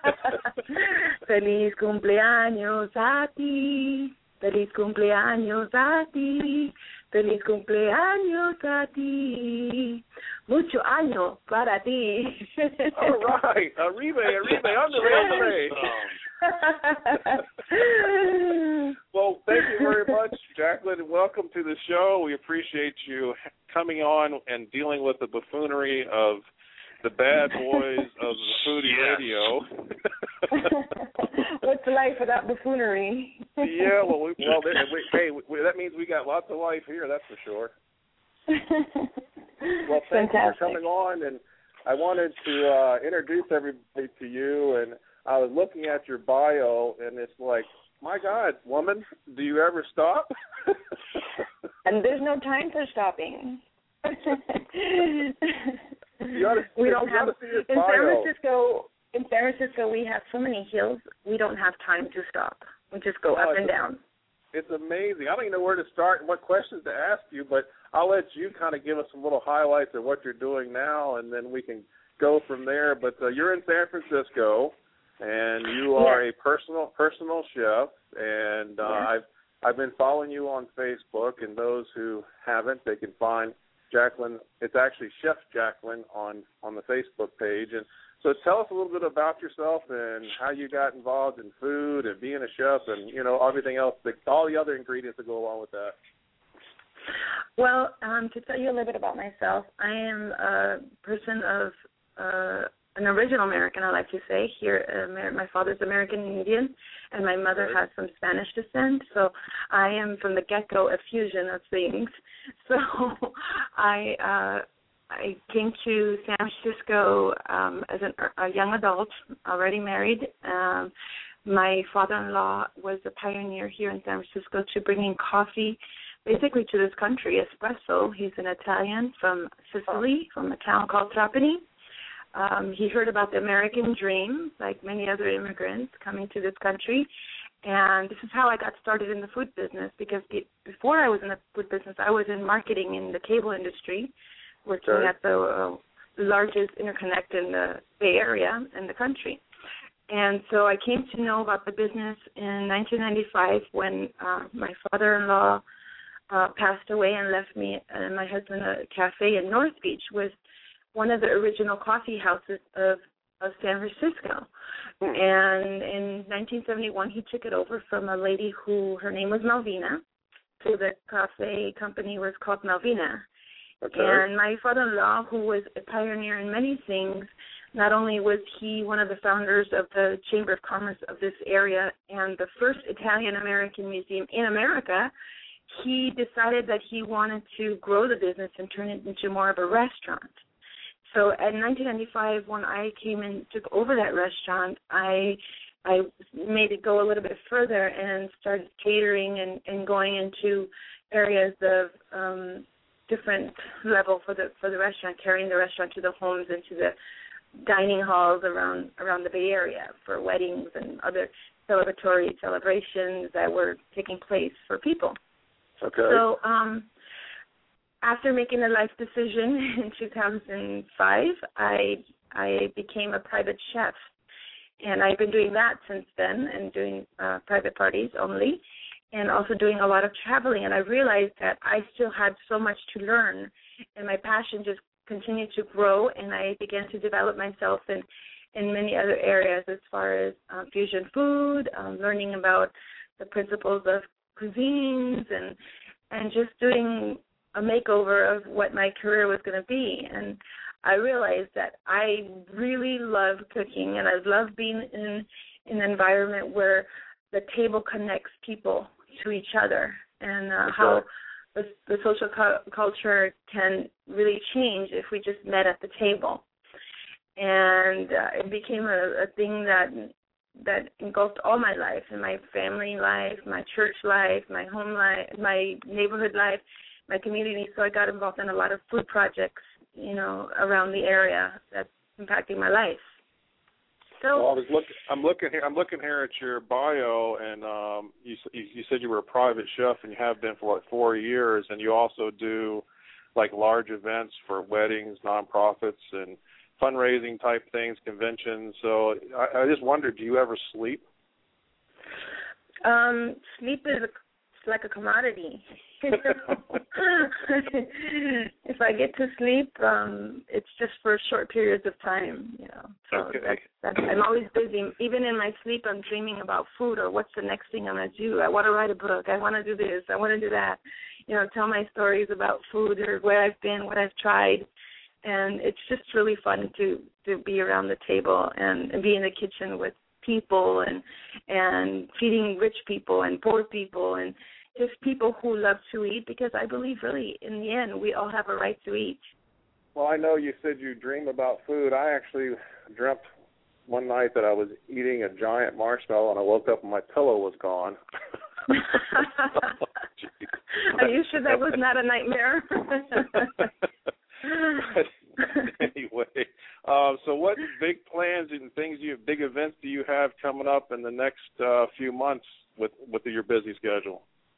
S7: Feliz cumpleaños a ti. Feliz cumpleaños a ti. Feliz cumpleaños a ti. Mucho año para ti.
S3: All right. Arriba, andre. Well, thank you very much, Jacqueline, and welcome to the show. We appreciate you coming on and dealing with the buffoonery of the bad boys of the Foodie Radio.
S7: What's life without buffoonery?
S3: Yeah, that means we got lots of life here, that's for sure. Well, thank you for coming on, and I wanted to introduce everybody to you, and I was looking at your bio, and it's like, my God, woman, do you ever stop?
S7: And there's no time for stopping.
S6: We don't have in San Francisco. We have so many hills. We don't have time to stop. We just go up and down.
S3: It's amazing. I don't even know where to start and what questions to ask you, but I'll let you kind of give us some little highlights of what you're doing now, and then we can go from there. But you're in San Francisco, and you are a personal chef, and I've been following you on Facebook, and those who haven't, they can find Jacqueline. It's actually Chef Jacqueline on the Facebook page. And so tell us a little bit about yourself and how you got involved in food and being a chef and, everything else, all the other ingredients that go along with that.
S6: Well, to tell you a little bit about myself, I am a person of an original American, I like to say. Here, my father's American Indian, and my mother has some Spanish descent. So I am, from the get-go, a fusion of things. So I came to San Francisco as a young adult, already married. My father-in-law was a pioneer here in San Francisco to bringing coffee basically to this country, espresso. He's an Italian from Sicily, from a town called Trapani. He heard about the American dream, like many other immigrants coming to this country. And this is how I got started in the food business, because before I was in the food business, I was in marketing in the cable industry, working at the largest interconnect in the Bay Area in the country. And so I came to know about the business in 1995 when my father-in-law passed away and left me and my husband a cafe in North Beach with one of the original coffee houses of San Francisco. And in 1971, he took it over from a lady who, her name was Malvina. So the cafe company was called Malvina. Okay. And my father-in-law, who was a pioneer in many things, not only was he one of the founders of the Chamber of Commerce of this area and the first Italian-American museum in America, he decided that he wanted to grow the business and turn it into more of a restaurant. So in 1995, when I came and took over that restaurant, I made it go a little bit further and started catering and going into areas of different level for the restaurant, carrying the restaurant to the homes and to the dining halls around the Bay Area for weddings and other celebratory celebrations that were taking place for people.
S3: Okay.
S6: So after making a life decision in 2005, I became a private chef, and I've been doing that since then, and doing private parties only, and also doing a lot of traveling. And I realized that I still had so much to learn, and my passion just continued to grow, and I began to develop myself in many other areas as far as fusion food, learning about the principles of cuisines, and just doing a makeover of what my career was going to be. And I realized that I really love cooking, and I love being in an environment where the table connects people to each other, and how the social culture can really change if we just met at the table. And it became a thing that engulfed all my life, and my family life, my church life, my home life, my neighborhood life, my community. So I got involved in a lot of food projects, around the area that's impacting my life. So
S3: well, I'm looking here at your bio, and you said you were a private chef, and you have been for 4 years, and you also do like large events for weddings, nonprofits, and fundraising type things, conventions. So I just wondered, do you ever sleep?
S6: Sleep is like a commodity. If I get to sleep, it's just for short periods of time, So
S3: okay.
S6: I'm always busy. Even in my sleep, I'm dreaming about food or what's the next thing I'm going to do. I want to write a book. I want to do this. I want to do that. Tell my stories about food or where I've been, what I've tried. And it's just really fun to be around the table and be in the kitchen with people and feeding rich people and poor people and just people who love to eat, because I believe really in the end we all have a right to eat.
S3: Well, I know you said you dream about food. I actually dreamt one night that I was eating a giant marshmallow, and I woke up and my pillow was gone.
S6: Are you sure that was not a nightmare?
S3: Anyway, so what big plans and big events do you have coming up in the next few months with your busy schedule?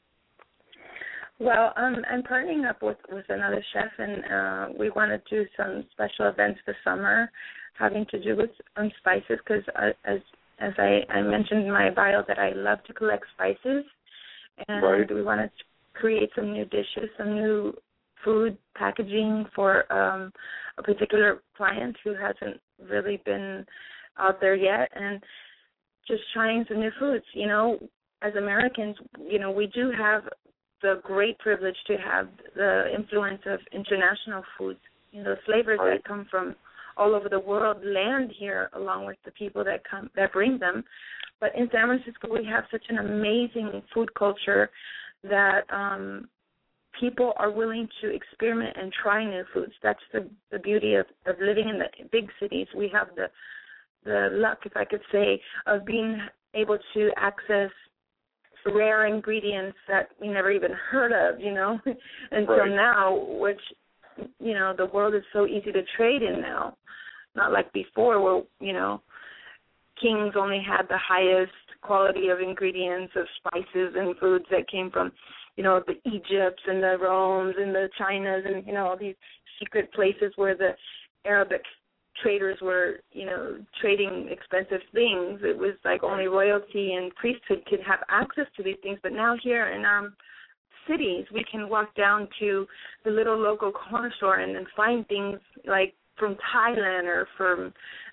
S6: Well, I'm partnering up with another chef, and we want to do some special events this summer having to do with spices, because as I mentioned in my bio that I love to collect spices, and
S3: right.
S6: We want to create some new dishes, some new food packaging for a particular client who hasn't really been out there yet, and just trying some new foods. You know, as Americans, you know, we do have the great privilege to have the influence of international foods. You know, the flavors
S3: right.
S6: that come from all over the world land here along with the people that bring them. But in San Francisco, we have such an amazing food culture that people are willing to experiment and try new foods. That's the beauty of living in the big cities. We have the luck, if I could say, of being able to access rare ingredients that we never even heard of, you know, until
S3: right.
S6: now, which, you know, the world is so easy to trade in now. Not like before where, you know, kings only had the highest quality of ingredients of spices and foods that came from, you know, the Egypts and the Romes and the Chinas and, you know, all these secret places where the Arabic traders were, you know, trading expensive things. It was like only royalty and priesthood could have access to these things. But now here in our cities, we can walk down to the little local corner store and find things like from Thailand or from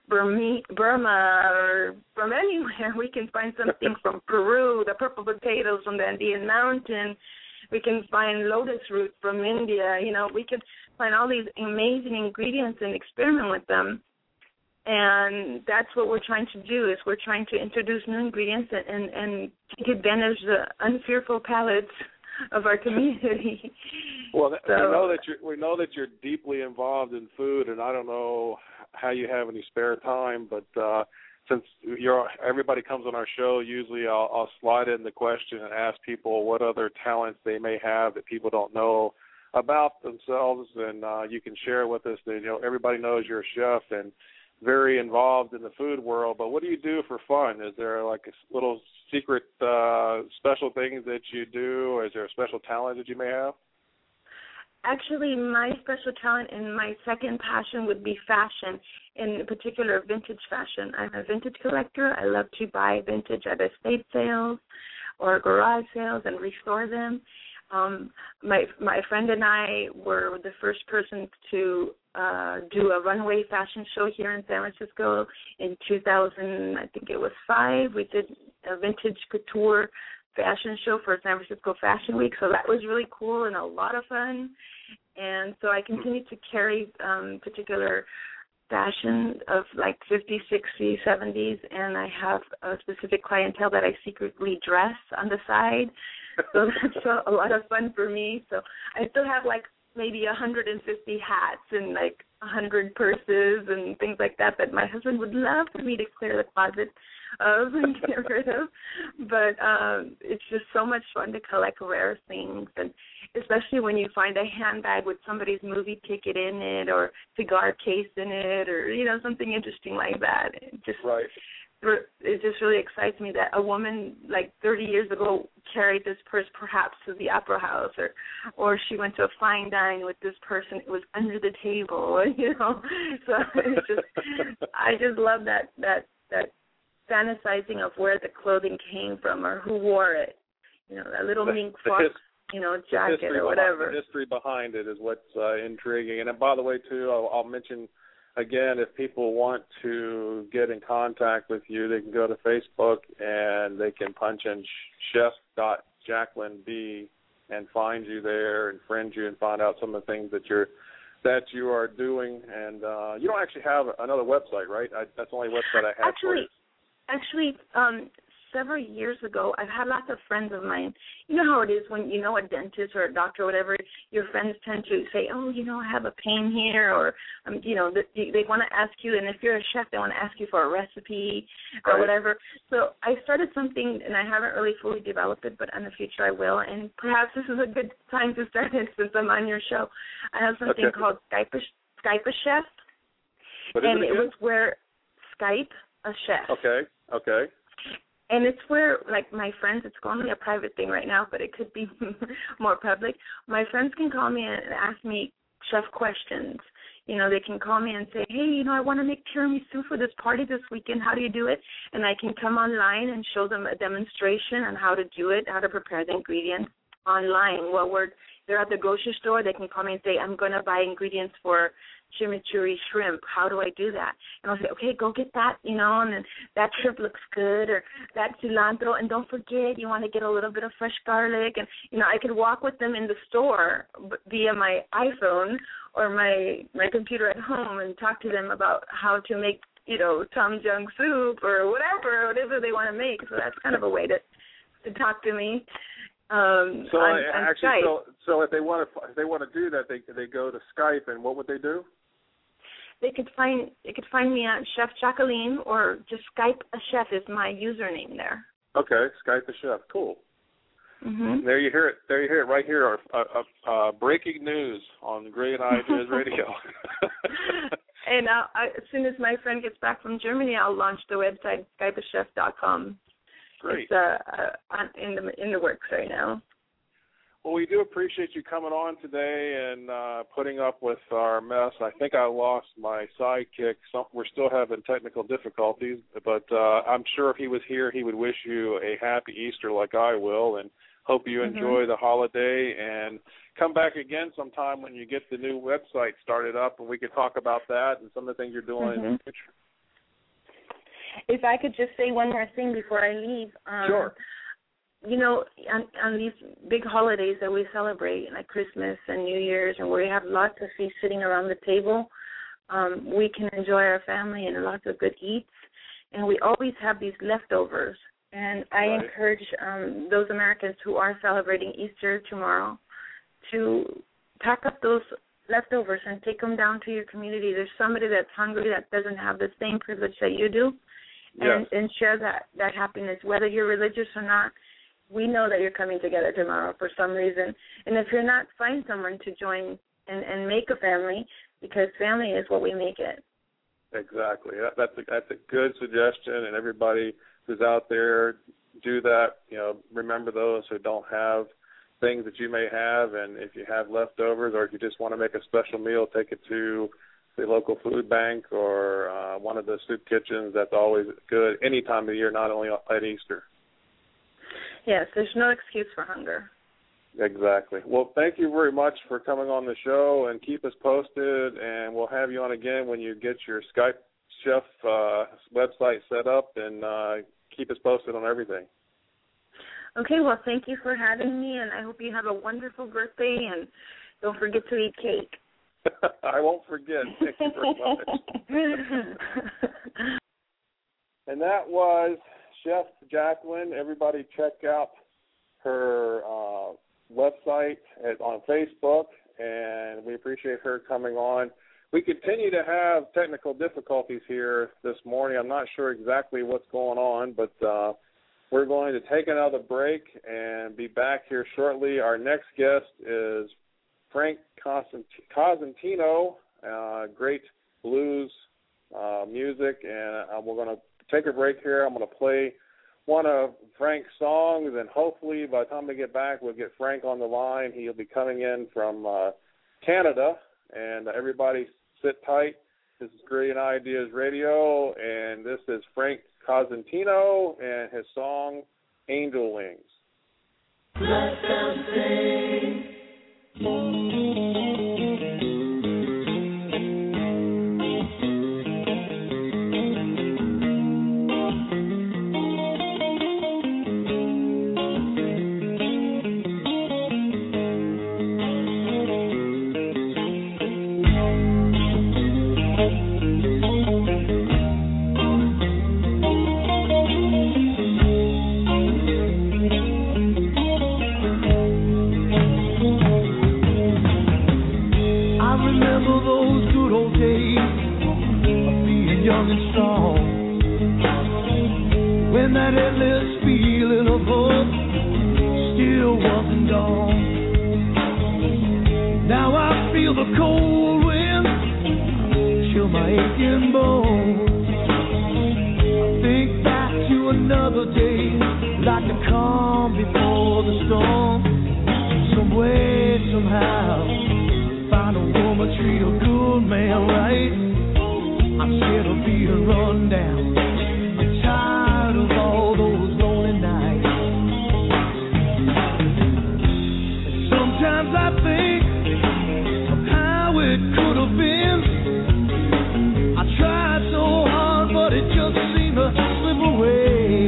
S6: Burma or from anywhere. We can find something from Peru, the purple potatoes from the Andean mountain. We can find lotus root from India. You know, we can find all these amazing ingredients and experiment with them. And that's what we're trying to do, is we're trying to introduce new ingredients and take advantage of the unfearful palates of our community.
S3: Well, we know that you're deeply involved in food, and I don't know how you have any spare time, but since everybody comes on our show, usually I'll slide in the question and ask people what other talents they may have that people don't know about themselves, and you can share with us. That, you know, everybody knows you're a chef and very involved in the food world, but what do you do for fun? Is there like a little secret special things that you do, or is there a special talent that you may have?
S6: Actually, my special talent and my second passion would be fashion, in particular vintage fashion. I'm a vintage collector. I love to buy vintage at estate sales or garage sales and restore them. My friend and I were the first person to do a runway fashion show here in San Francisco in 2000, I think it was 5. We did a vintage couture fashion show for San Francisco Fashion Week, so that was really cool and a lot of fun. And so I continue to carry particular fashion of like 50s, 60s, 70s, and I have a specific clientele that I secretly dress on the side. So that's a lot of fun for me. So I still have like maybe 150 hats and like 100 purses and things like that my husband would love for me to clear the closet of and get rid of. But it's just so much fun to collect rare things, and especially when you find a handbag with somebody's movie ticket in it or cigar case in it, or, you know, something interesting like that. It just really excites me that a woman like 30 years ago carried this purse perhaps to the opera house, or she went to a fine dine with this purse and it was under the table, you know. So it's just, I just love that fantasizing of where the clothing came from or who wore it, you know, that little mink fox, you know, jacket or whatever.
S3: The history behind it is what's intriguing. And by the way, too, I'll mention again, if people want to get in contact with you, they can go to Facebook and they can punch in chef.JacquelineB and find you there and friend you and find out some of the things that you are doing. And you don't actually have another website, right? That's the only website I have for you.
S6: Actually, several years ago, I've had lots of friends of mine. You know how it is when you know a dentist or a doctor or whatever, your friends tend to say, oh, I have a pain here, or, they want to ask you, and if you're a chef, they want to ask you for a recipe or whatever. So I started something, and I haven't really fully developed it, but in the future I will, and perhaps this is a good time to start it since I'm on your show. I have something called Skype a Chef, and it was where Skype a Chef.
S3: Okay.
S6: And it's where, like, my friends, it's only a private thing right now, but it could be more public. My friends can call me and ask me chef questions. They can call me and say, hey, I want to make tiramisu for this party this weekend. How do you do it? And I can come online and show them a demonstration on how to do it, how to prepare the ingredients online. Well, they're at the grocery store. They can call me and say, I'm going to buy ingredients for chimichurri shrimp. How do I do that? And I'll say, okay, go get that, and then that shrimp looks good, or that cilantro, and don't forget, you want to get a little bit of fresh garlic. And, I could walk with them in the store via my iPhone or my computer at home and talk to them about how to make, tom yum soup or whatever they want to make. So that's kind of a way to talk to me. On Skype.
S3: So if they want to do that, they go to Skype, and what would they do?
S6: They could find me at Chef Jacqueline, or just Skype a Chef is my username there.
S3: Okay, Skype a Chef, cool.
S6: Mm-hmm.
S3: There you hear it right here. Breaking news on Brilliant Ideas Radio.
S6: And as soon as my friend gets back from Germany, I'll launch the website skypeachef.com.
S3: Great.
S6: It's in the works right now.
S3: Well, we do appreciate you coming on today and putting up with our mess. I think I lost my sidekick. We're still having technical difficulties, but I'm sure if he was here, he would wish you a happy Easter like I will, and hope you enjoy the holiday, and come back again sometime when you get the new website started up, and we can talk about that and some of the things you're doing in the future.
S6: If I could just say one more thing before I leave.
S3: Sure.
S6: On these big holidays that we celebrate, like Christmas and New Year's, and where we have lots of feasts sitting around the table, we can enjoy our family and lots of good eats, and we always have these leftovers. And I encourage those Americans who are celebrating Easter tomorrow to pack up those leftovers and take them down to your community. There's somebody that's hungry that doesn't have the same privilege that you do, and share that happiness, whether you're religious or not. We know that you're coming together tomorrow for some reason. And if you're not, find someone to join and make a family, because family is what we make it. Exactly.
S3: That's a good suggestion, and everybody who's out there, do that. Remember those who don't have things that you may have, and if you have leftovers or if you just want to make a special meal, take it to the local food bank or one of the soup kitchens. That's always good any time of year, not only at Easter.
S6: Yes, there's no excuse for hunger.
S3: Exactly. Well, thank you very much for coming on the show, and keep us posted, and we'll have you on again when you get your Skype Chef website set up, and keep us posted on everything.
S6: Okay, well, thank you for having me, and I hope you have a wonderful birthday, and don't forget to eat cake.
S3: I won't forget. Thank you very much. And that was Chef Jacqueline. Everybody check out her website on Facebook, and we appreciate her coming on. We continue to have technical difficulties here this morning. I'm not sure exactly what's going on, but we're going to take another break and be back here shortly. Our next guest is Frank Cosentino, great blues music, and we're going to take a break here. I'm going to play one of Frank's songs, and hopefully by the time we get back, we'll get Frank on the line. He'll be coming in from Canada, and everybody sit tight. This is Brilliant Ideas Radio, and this is Frank Cosentino and his song, Angel Wings. Let them sing.
S10: that endless feeling of hope still wasn't gone. Now I feel the cold wind chill my aching bones. I think back to another day, like the calm before the storm. Some way, somehow, find a woman, treat a good man right. I'm scared of being run down. I'm tired of all those lonely nights. And sometimes I think of how it could have been. I tried so hard, but it just seemed to slip away.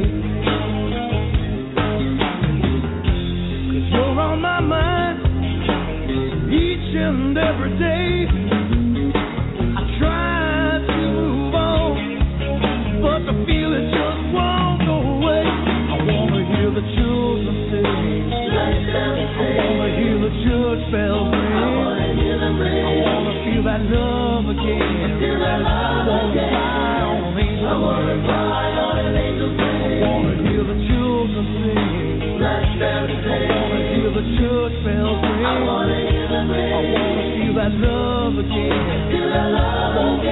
S10: 'Cause you're on my mind each and every day. I tried to move on, but the feeling just won't go away. I wanna hear the children sing. I wanna hear the church bells ring. I wanna feel that love again. I wanna fly on angels wings. I wanna hear the children sing. I wanna hear the church bells ring. I wanna feel that love again. I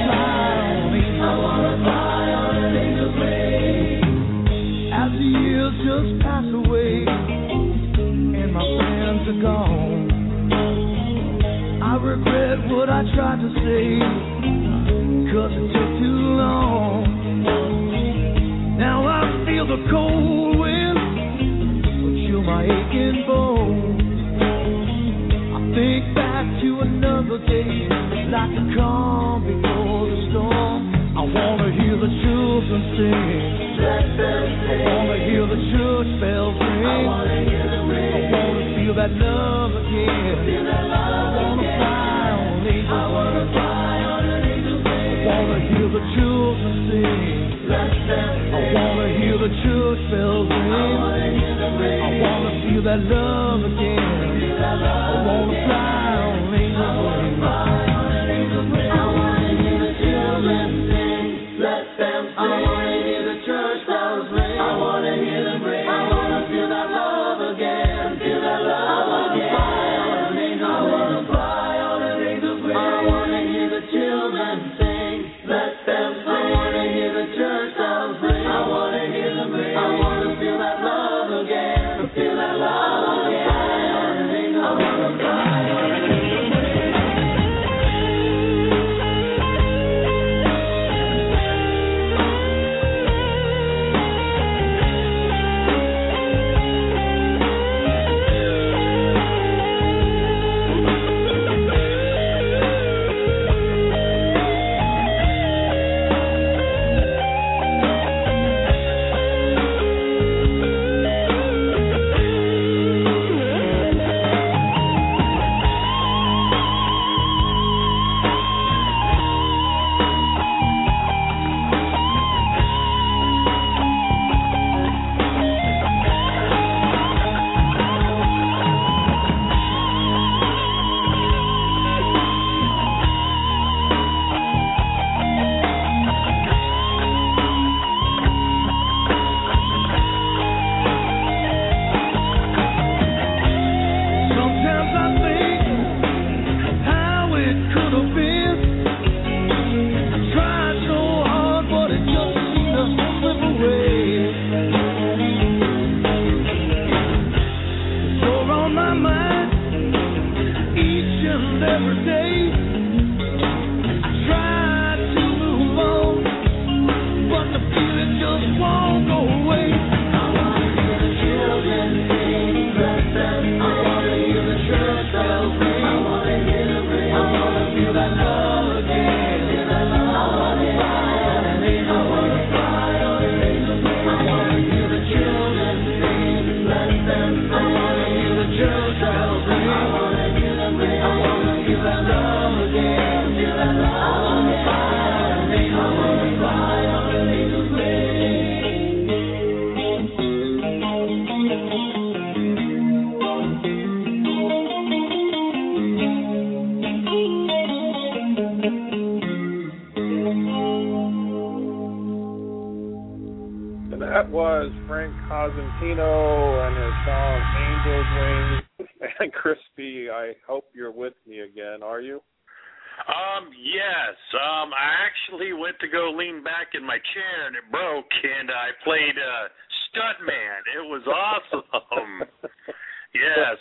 S10: wanna fly on angels wings. As the years just pass away and my friends are gone, I regret what I tried to say, 'cause it took too long. Now I feel the cold wind chill my aching bones. I think back to another day, like a calm before the storm. I wanna hear the children sing. I wanna hear the church bells ring. I wanna feel that love again. I wanna fly on angels wings. I wanna hear the children sing. I wanna hear the church bells ring. I wanna feel that love again. I wanna fly on angels wings. I wanna hear the children sing. Let them sing. I wanna hear the church bells ring. I wanna hear them ring. I wanna feel that love again. Feel that love again. I wanna fly on an angel's wing. I wanna hear the children sing. Let them sing. I wanna hear the church bells ring. I wanna hear them ring. I wanna feel that love again. Feel that love again. I wanna fly on an angel's wing. I wanna hear the bells ring. I wanna feel that love.
S3: Cosentino and his song Angel's Wings. And Crispy, I hope you're with me again. Are you?
S4: Yes. I actually went to go lean back in my chair and it broke, and I played Stuntman. It was awesome. Yes.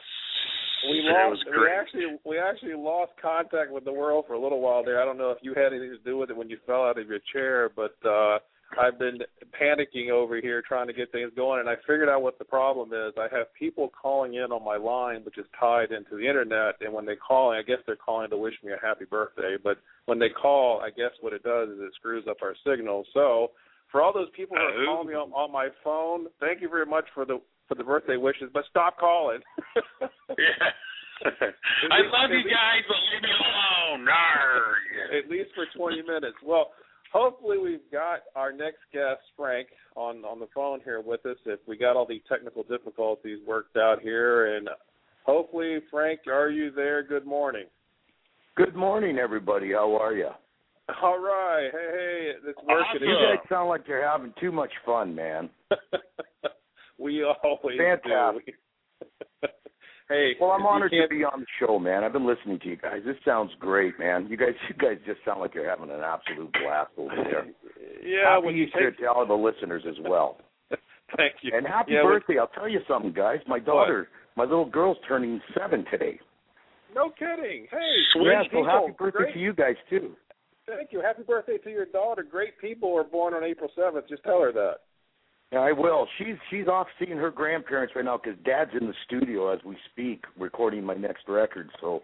S3: We actually lost contact with the world for a little while there. I don't know if you had anything to do with it when you fell out of your chair, but I've been panicking over here trying to get things going, and I figured out what the problem is. I have people calling in on my line, which is tied into the Internet, and when they call, I guess they're calling to wish me a happy birthday, but when they call, I guess what it does is it screws up our signal. So for all those people who are calling me on my phone, thank you very much for the birthday wishes, but stop calling.
S4: Yeah. I love you guys, but leave me alone.
S3: At least for 20 minutes. Well, hopefully we've got our next guest, Frank, on the phone here with us. If we got all the technical difficulties worked out here, and hopefully, Frank, are you there? Good morning.
S11: Good morning, everybody. How are you?
S3: All right. Hey, it's working.
S11: You guys sound like you're having too much fun, man.
S3: We always
S11: fantastic.
S3: Do. Hey,
S11: well, I'm honored to be on the show, man. I've been listening to you guys. This sounds great, man. You guys just sound like you're having an absolute blast over there.
S3: Yeah,
S11: happy Easter to all the listeners as well.
S3: Thank you.
S11: And happy birthday. I'll tell you something, guys. My daughter, my little girl's turning 7 today.
S3: No kidding. Hey,
S11: yeah, so happy birthday to you guys, too.
S3: Thank you. Happy birthday to your daughter. Great people are born on April 7th. Just tell her that.
S11: Yeah, I will. She's off seeing her grandparents right now because Dad's in the studio as we speak, recording my next record. So,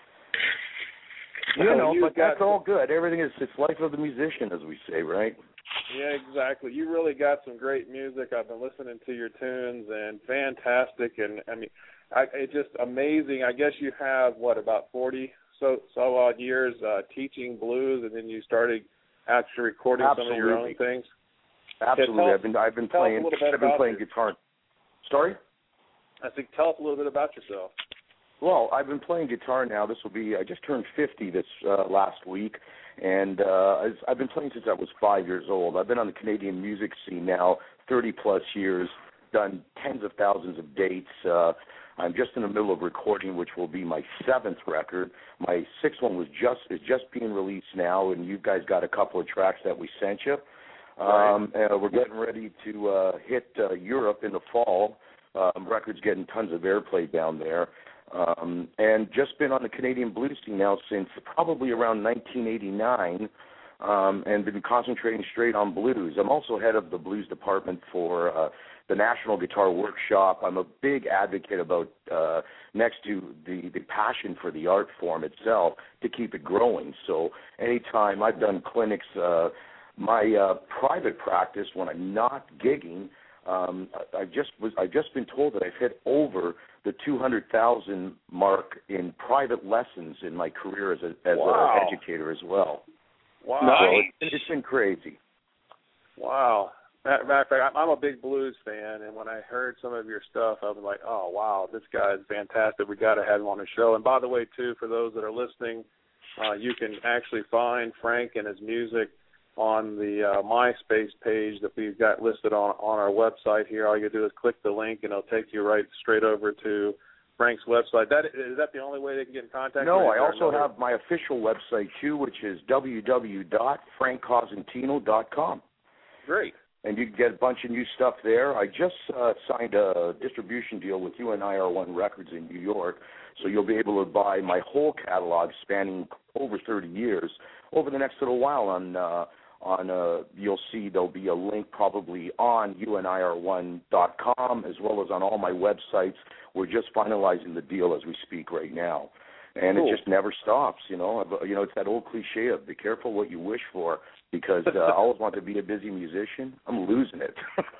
S11: but that's all good. Everything is it's life of the musician, as we say, right?
S3: Yeah, exactly. You really got some great music. I've been listening to your tunes, and fantastic. And I mean, it's just amazing. I guess you have about 40 so odd years teaching blues, and then you started actually recording some of your own things.
S11: Absolutely. I've been playing guitar. Sorry?
S3: I think tell us a little bit about yourself.
S11: Well, I've been playing guitar now. I just turned 50 this last week, and I've been playing since I was 5 years old. I've been on the Canadian music scene now 30-plus years, done tens of thousands of dates. I'm just in the middle of recording, which will be my 7th record. My 6th one is just being released now, and you guys got a couple of tracks that we sent you.
S3: Right.
S11: We're getting ready to hit Europe in the fall. Record's getting tons of airplay down there. And just been on the Canadian blues scene now since probably around 1989, and been concentrating straight on blues. I'm also head of the blues department for the National Guitar Workshop. I'm a big advocate about, next to the passion for the art form itself, to keep it growing. So anytime I've done clinics, my private practice, when I'm not gigging, I've just been told that I've hit over the 200,000 mark in private lessons in my career as an educator as well.
S3: Wow.
S11: So it's been crazy.
S3: Wow. Matter of fact, I'm a big blues fan, and when I heard some of your stuff, I was like, oh, wow, this guy is fantastic. We got to have him on the show. And by the way, too, for those that are listening, you can actually find Frank and his music on the MySpace page that we've got listed on our website here. All you do is click the link, and it'll take you right straight over to Frank's website. Is that the only way they can get in contact with you?
S11: No, I also have my official website, too, which is www.frankcosentino.com.
S3: Great.
S11: And you can get a bunch of new stuff there. I just signed a distribution deal with UNIR1 Records in New York, so you'll be able to buy my whole catalog spanning over 30 years over the next little while you'll see there'll be a link probably on unir1.com as well as on all my websites. We're just finalizing the deal as we speak right now. And It just never stops, It's that old cliche of be careful what you wish for, because I always want to be a busy musician. I'm losing it.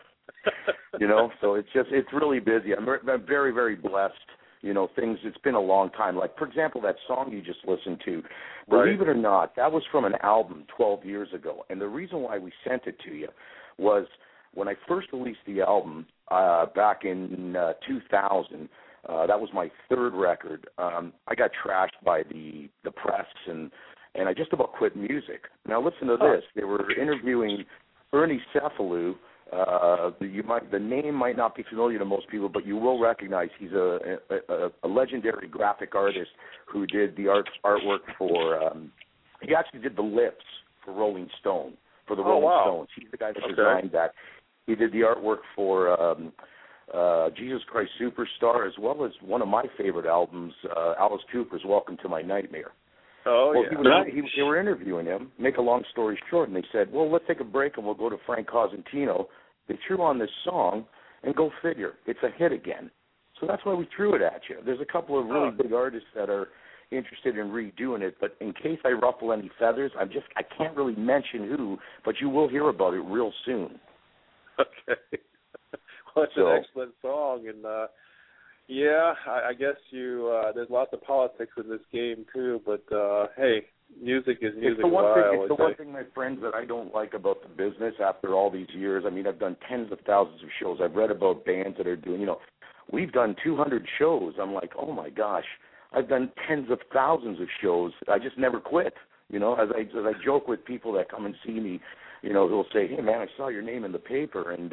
S11: So it's really busy. I'm very, very blessed. It's been a long time. Like, for example, that song you just listened to, believe it or not, that was from an album 12 years ago. And the reason why we sent it to you was when I first released the album back in 2000, that was my 3rd record. I got trashed by the press, and I just about quit music. Now, listen to this. They were interviewing Ernie Cefalu, The name might not be familiar to most people, but you will recognize he's a legendary graphic artist who did the artwork for. He actually did the lips for Rolling Stone, for the Rolling Stones. He's the guy that designed that. He did the artwork for Jesus Christ Superstar, as well as one of my favorite albums, Alice Cooper's "Welcome to My Nightmare."
S3: Oh,
S11: well, they were interviewing him. Make a long story short, and they said, well, let's take a break and we'll go to Frank Cosentino. They threw on this song, and go figure, it's a hit again. So that's why we threw it at you. There's a couple of really big artists that are interested in redoing it, but in case I ruffle any feathers, I can't really mention who, but you will hear about it real soon.
S3: Okay. Well, it's an excellent song, and I guess there's lots of politics in this game too, but hey, music is music.
S11: It's the one thing, my friends, that I don't like about the business after all these years. I mean, I've done tens of thousands of shows. I've read about bands that are doing, we've done 200 shows. I'm like, oh my gosh, I've done tens of thousands of shows. I just never quit. As I joke with people that come and see me, they'll say, hey man, I saw your name in the paper, and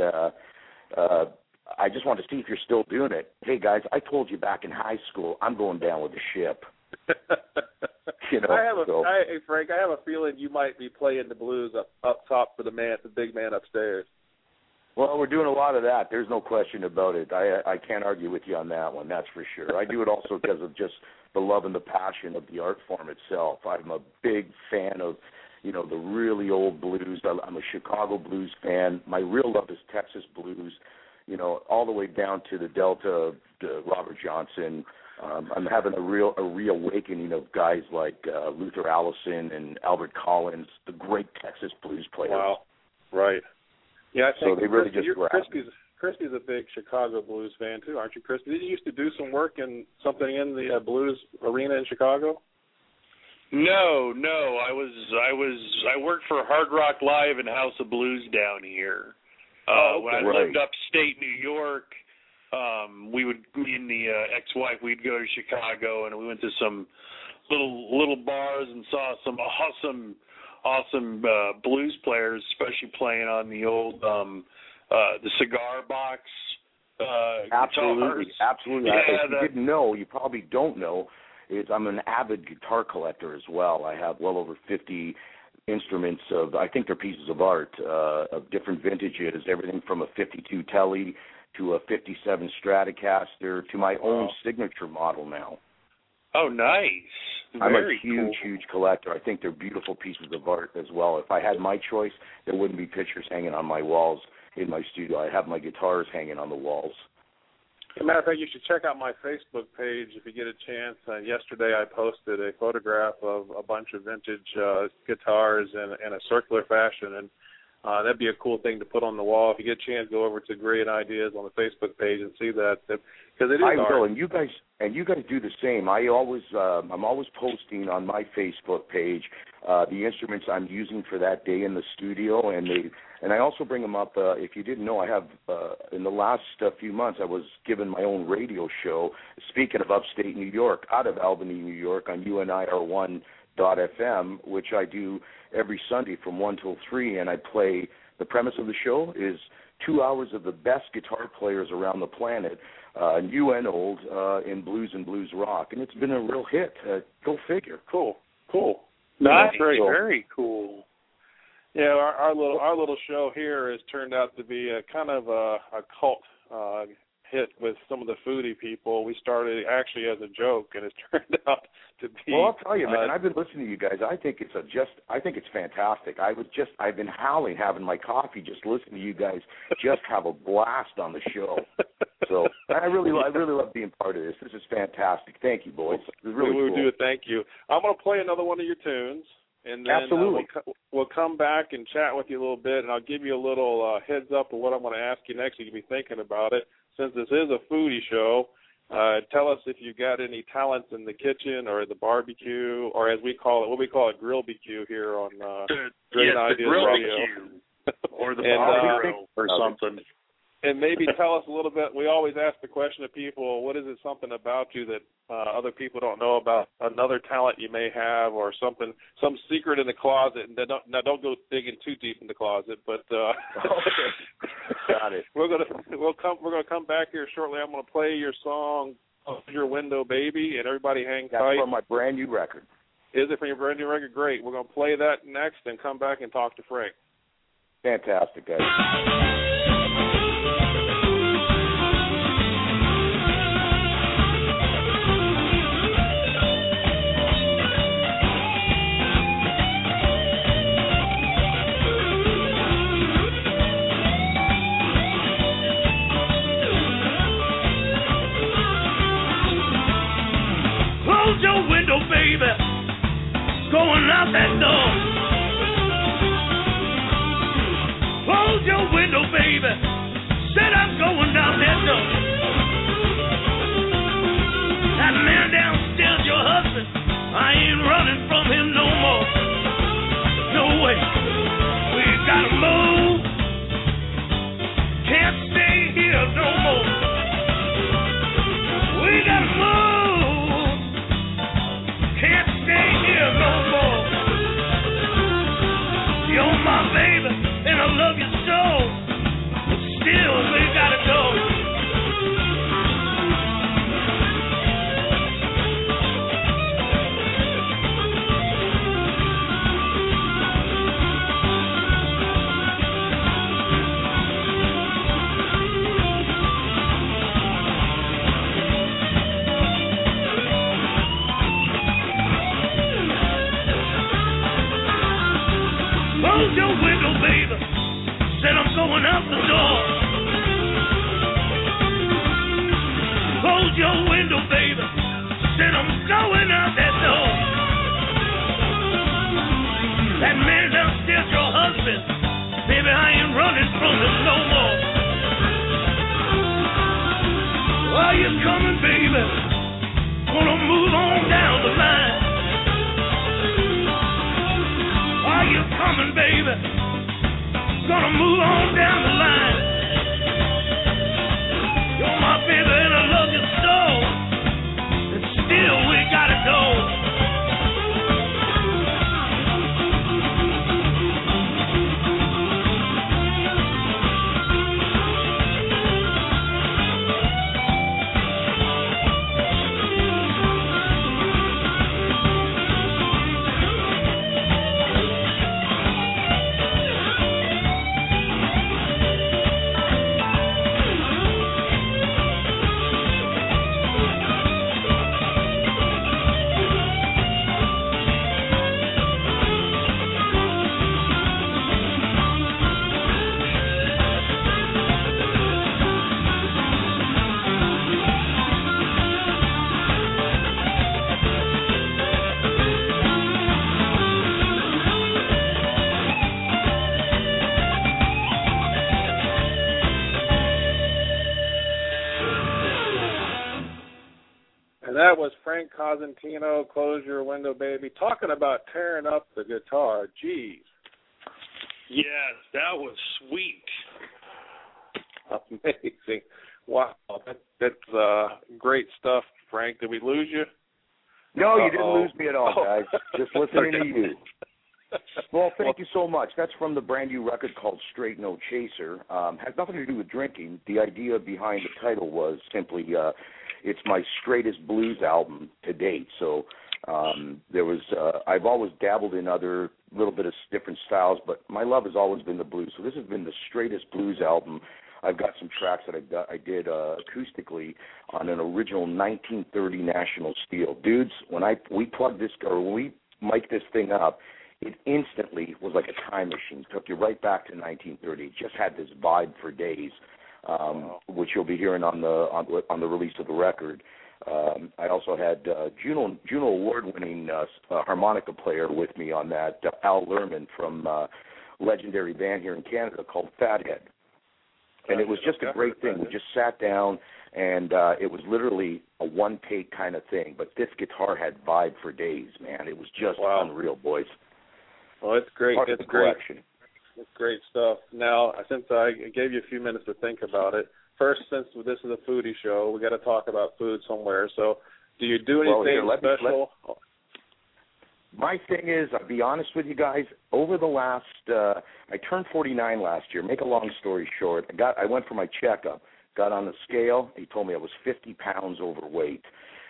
S11: I just want to see if you're still doing it. Hey, guys, I told you back in high school, I'm going down with the ship.
S3: Frank, I have a feeling you might be playing the blues up top for the big man upstairs.
S11: Well, we're doing a lot of that. There's no question about it. I can't argue with you on that one, that's for sure. I do it also because of just the love and the passion of the art form itself. I'm a big fan of, the really old blues. I'm a Chicago blues fan. My real love is Texas blues. All the way down to the Delta, Robert Johnson. I'm having a reawakening of guys like Luther Allison and Albert Collins, the great Texas blues players.
S3: Wow, right. Yeah, I think
S11: so they really just
S3: Christy's a big Chicago blues fan too, aren't you, Christy? Did you used to do some work in something in the blues arena in Chicago?
S4: No. I worked for Hard Rock Live and House of Blues down here. When I lived upstate New York, me and the ex-wife, we'd go to Chicago, and we went to some little bars and saw some awesome blues players, especially playing on the old the cigar box.
S11: Absolutely.
S4: Yeah,
S11: if you didn't know, you probably don't know, is I'm an avid guitar collector as well. I have well over 50 instruments I think they're pieces of art of different vintages, everything from a 52 Tele to a 57 Stratocaster to my own signature model now.
S4: Oh, nice.
S11: I'm a huge collector. I think they're beautiful pieces of art as well. If I had my choice, there wouldn't be pictures hanging on my walls in my studio. I have my guitars hanging on the walls.
S3: As a matter of fact, you should check out my Facebook page if you get a chance. Yesterday I posted a photograph of a bunch of vintage guitars in a circular fashion, and that'd be a cool thing to put on the wall. If you get a chance, go over to Brilliant Ideas on the Facebook page and see that, because it is art.
S11: I will, and you guys do the same. I'm always posting on my Facebook page the instruments I'm using for that day in the studio, and I also bring them up. If you didn't know, I have in the last few months I was given my own radio show. Speaking of upstate New York, out of Albany, New York, on UNIR1.FM, which I do every Sunday from 1 till 3, and I play. The premise of the show is 2 hours of the best guitar players around the planet, new and old, in blues and blues rock, and it's been a real hit. Go figure.
S3: Cool.
S4: Nice, very cool.
S3: Yeah, our little show here has turned out to be a kind of a cult hit with some of the foodie people. We started actually as a joke, and it's turned out to be.
S11: Well, I'll tell you, man. I've been listening to you guys. I think it's fantastic. I've been howling having my coffee, just listening to you guys just have a blast on the show. So I really love being part of this. This is fantastic. Thank you, boys. It's really cool.
S3: We do. Thank you. I'm going to play another one of your tunes. And then we'll come back and chat with you a little bit, and I'll give you a little heads up of what I'm going to ask you next. You can be thinking about it. Since this is a foodie show, tell us if you've got any talents in the kitchen or the barbecue, or as we call it grill BQ here on Great Ideas Radio.
S4: Or the barbecue or something.
S3: And maybe tell us a little bit. We always ask the question to people: what is it, something about you that other people don't know about? Another talent you may have, or something, some secret in the closet. And don't go digging too deep in the closet. But
S11: got it.
S3: We're gonna come back here shortly. I'm gonna play your song, "Close Your Window, Baby," and everybody hang tight.
S11: That's from my brand new record.
S3: Is it from your brand new record? Great. We're gonna play that next, and come back and talk to Frank.
S11: Fantastic, guys.
S10: Close your window, baby. Going out that door. Close your window, baby. Said I'm going out that door. That man downstairs, your husband, I ain't running from him no more. No way. We gotta move. Can't stay here no more. We gotta move. Can't stay here no more. You're my baby, and I love you so. But still, we gotta go. Close your window, baby. Said I'm going out the door. Close your window, baby. Said I'm going out that door. That man downstairs, your husband. Baby, I ain't running from him no more. Are you coming, baby? Gonna move on down the line. Are you coming, baby? Gonna move on down the line. You're my baby and I love you so. And still we gotta go.
S3: That was Frank Cosentino, "Close Your Window, Baby," talking about tearing up the guitar. Jeez.
S4: Yes, that was sweet.
S3: Amazing. Wow. That's great stuff, Frank. Did we lose you?
S11: No, you didn't lose me at all, guys. Just listening to you. Well, thank you so much. That's from the brand new record called Straight No Chaser. Has nothing to do with drinking. The idea behind the title was simply it's my straightest blues album to date. So I've always dabbled in other little bit of different styles, but my love has always been the blues. So this has been the straightest blues album. I've got some tracks that I did acoustically on an original 1930 National Steel. Dudes, when we plugged this, or when we mic'd this thing up, it instantly was like a time machine. Took you right back to 1930. It just had this vibe for days, which you'll be hearing on the release of the record. I also had Juno Award-winning harmonica player with me on that, Al Lerman from legendary band here in Canada called Fathead. And it was just a great thing. We just sat down, and it was literally a one-take kind of thing. But this guitar had vibe for days, man. It was just unreal, boys.
S3: Well, it's great. It's great. That's great stuff. Now, since I gave you a few minutes to think about it, first, since this is a foodie show, we got to talk about food somewhere. So, do you do anything special?
S11: My thing is, I'll be honest with you guys. Over the last, I turned 49 last year. Make a long story short, I went for my checkup, got on the scale. He told me I was 50 pounds overweight.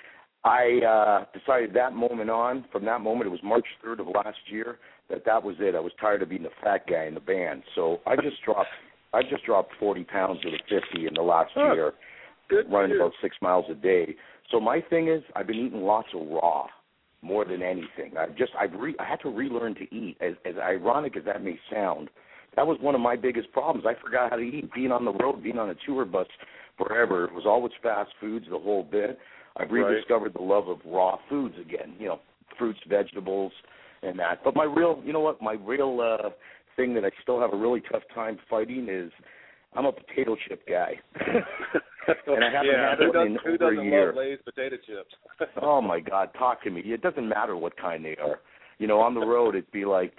S11: I decided from that moment, it was March 3rd of last year, that was it. I was tired of being the fat guy in the band. So I just dropped 40 pounds to the 50 in the last year, running about 6 miles a day. So my thing is, I've been eating lots of raw more than anything. I had to relearn to eat. As ironic as that may sound, that was one of my biggest problems. I forgot how to eat. Being on the road, being on a tour bus forever, it was always fast foods, the whole bit. I've rediscovered the love of raw foods again, fruits, vegetables, and that. But my real thing that I still have a really tough time fighting is I'm a potato chip guy. And I haven't had one in over a year.
S3: Who doesn't love Lay's potato chips?
S11: Oh, my God, talk to me. It doesn't matter what kind they are. On the road, it'd be like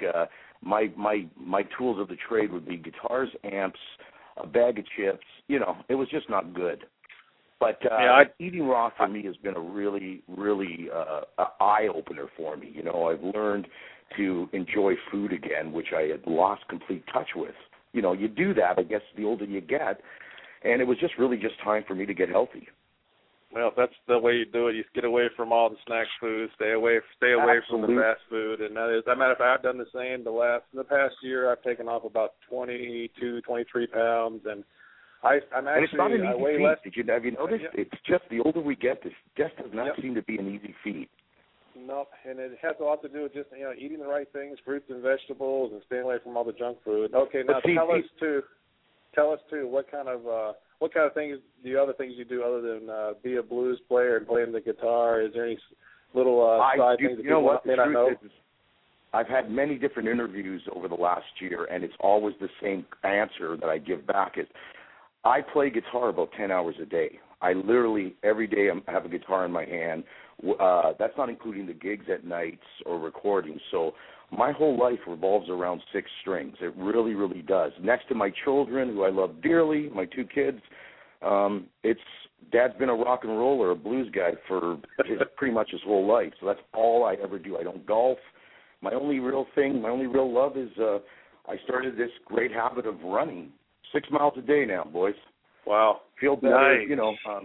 S11: my tools of the trade would be guitars, amps, a bag of chips. It was just not good. But eating raw for me has been a really, really eye-opener for me. I've learned to enjoy food again, which I had lost complete touch with. You do that, I guess, the older you get, and it was just really time for me to get healthy.
S3: Well, that's the way you do it. You get away from all the snack foods, stay away from the fast food, and as a matter of fact, I've done the same. In the past year, I've taken off about 22, 23 pounds, and I'm actually,
S11: and it's not an
S3: I
S11: easy
S3: weigh
S11: feat.
S3: less.
S11: Have you noticed? It's just the older we get, this just does not seem to be an easy feat.
S3: No, and it has a lot to do with just eating the right things, fruits and vegetables, and staying away from all the junk food. Okay, now tell us too what kind of things other things you do other than be a blues player and playing the guitar? Is there any little side things that people may not know?
S11: I've had many different interviews over the last year, and it's always the same answer that I give back is I play guitar about 10 hours a day. I literally, every day I have a guitar in my hand. That's not including the gigs at nights or recordings. So my whole life revolves around 6 strings. It really, really does. Next to my children, who I love dearly, my 2 kids, Dad's been a rock and roller, a blues guy for pretty much his whole life. So that's all I ever do. I don't golf. My only real love is I started this great habit of running 6 miles a day now, boys.
S3: Wow.
S11: Feel better,
S3: nice.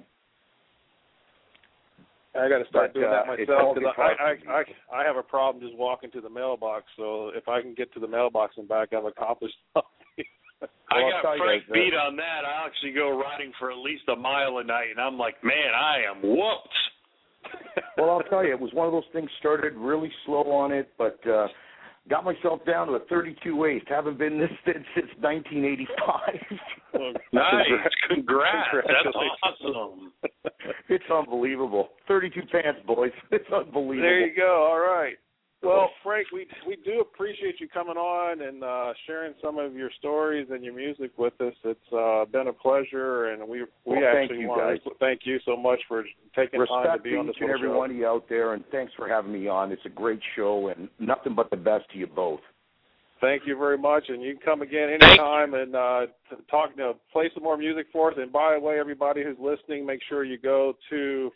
S3: I got to start doing that myself because I have a problem just walking to the mailbox. So if I can get to the mailbox and back, I've accomplished something.
S4: I got Frank beat on that. I actually go riding for at least a mile a night, and I'm like, man, I am whooped.
S11: Well, I'll tell you, it was one of those things, started really slow on it, but got myself down to a 32 waist. Haven't been this thin since 1985.
S4: Nice. Congrats. That's awesome.
S11: It's unbelievable. 32 pants, boys. It's unbelievable.
S3: There you go. All right. Well, Frank, we do appreciate you coming on and sharing some of your stories and your music with us. It's been a pleasure, and we actually want to thank you so much for taking time to be on this show.
S11: Respect to each and every one of you out there, and thanks for having me on. It's a great show, and nothing but the best to you both.
S3: Thank you very much, and you can come again anytime and play some more music for us. And by the way, everybody who's listening, make sure you go to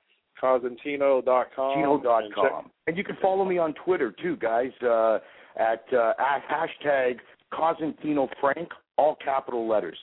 S3: FrankCosentino.com.
S11: And you can follow me on Twitter, too, guys, at hashtag CosentinoFrank, all capital letters,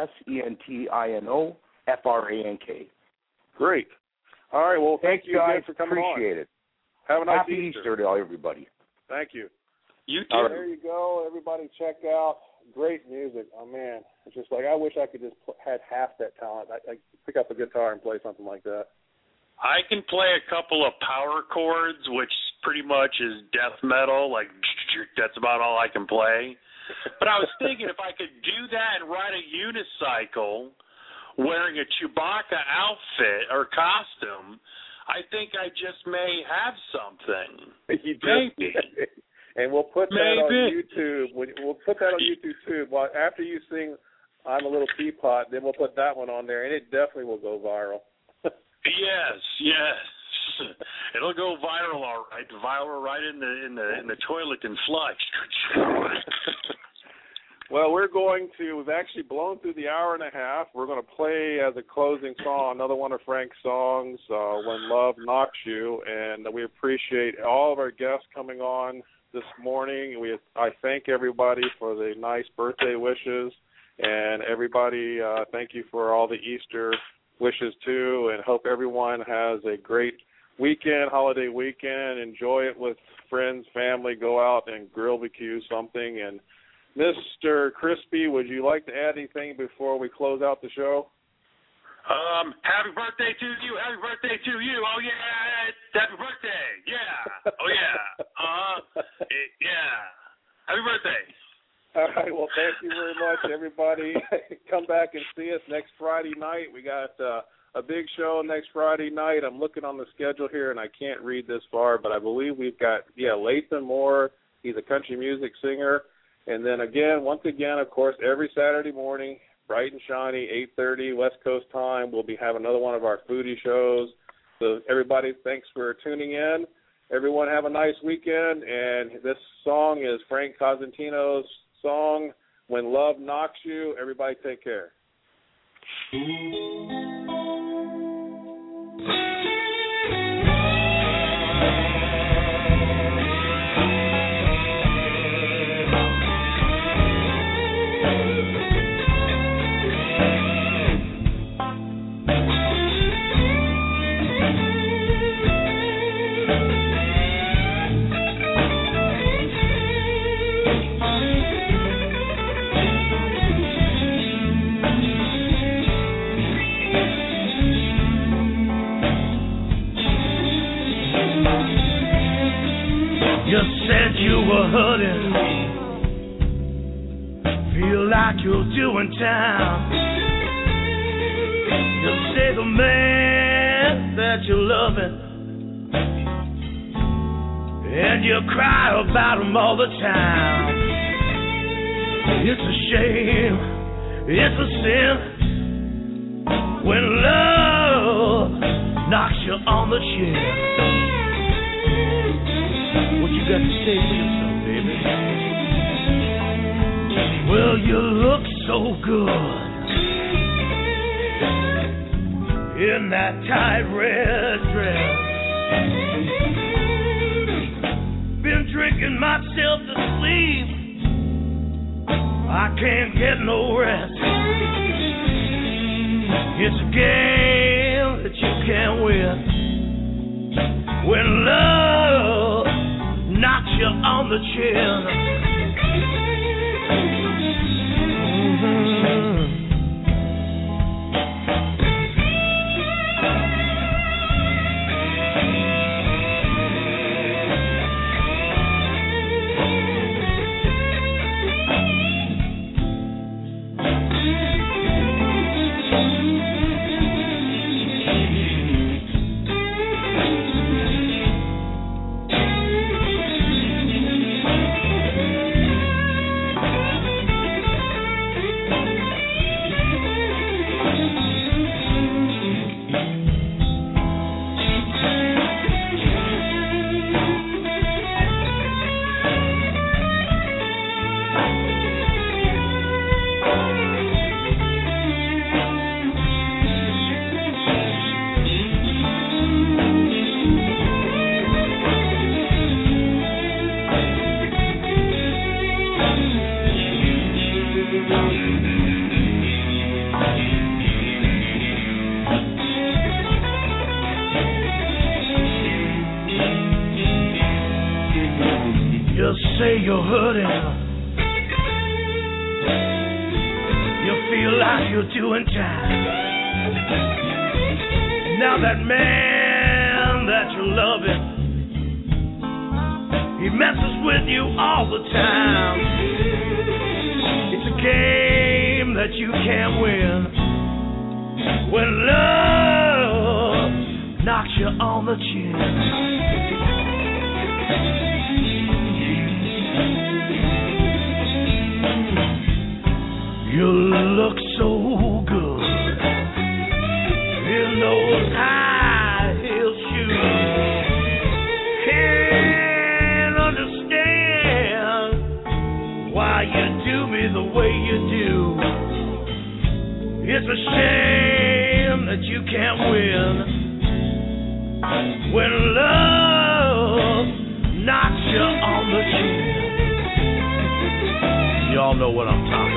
S11: COSENTINOFRANK.
S3: Great. All right, well, thank you
S11: guys
S3: again for coming on.
S11: Appreciate it.
S3: Have a nice
S11: Happy Easter to everybody.
S3: Thank you.
S4: You too.
S3: There you go. Everybody check out great music. Oh, man. It's just like I wish I could just had half that talent. I pick up a guitar and play something like that.
S4: I can play a couple of power chords, which pretty much is death metal. Like, that's about all I can play. But I was thinking if I could do that and ride a unicycle wearing a Chewbacca outfit or costume, I think I just may have something. Maybe.
S3: And we'll put that on YouTube. We'll put that on YouTube, too. Well, after you sing I'm a Little Teapot, then we'll put that one on there, and it definitely will go viral.
S4: Yes. It'll go viral, all right. Viral right in the toilet and flush.
S3: Well, we've actually blown through the hour and a half. We're going to play as a closing song another one of Frank's songs, When Love Knocks You, and we appreciate all of our guests coming on this morning. I thank everybody for the nice birthday wishes, and everybody, thank you for all the Easter wishes too, and hope everyone has a great holiday weekend. Enjoy it with friends, family. Go out and grill BBQ something. And Mr. Crispy, would you like to add anything before we close out the show?
S4: Happy birthday to you. Happy birthday to you. Oh, yeah. Happy birthday. Yeah. Oh, yeah. Yeah. Happy birthday.
S3: All right. Well, thank you very much, everybody. Come back and see us next Friday night. We got a big show next Friday night. I'm looking on the schedule here, and I can't read this far, but I believe we've got, Lathan Moore. He's a country music singer. And then, once again, of course, every Saturday morning, bright and shiny, 8:30 West Coast time, we'll be having another one of our foodie shows. So, everybody, thanks for tuning in. Everyone have a nice weekend. And this song is Frank Cosentino's song, When Love Knocks You. Everybody take care.
S10: Said you were hurting, feel like you're doing time. You say the man that you're loving, and you cry about him all the time. It's a shame, it's a sin, when love knocks you on the chin. What you got to say for yourself, baby? Well, you look so good in that tight red dress. Been drinking myself to sleep, I can't get no rest. It's a game that you can't win when love knocks you on the chin. Say you're hurting, you feel like you're doing time. Now that man that you're loving, he messes with you all the time. It's a game that you can't win when love knocks you on the chin. You look so good in those high heel shoes. Can't understand why you do me the way It's a shame that you can't win when love knocks you on the chin. Y'all know what I'm talking about.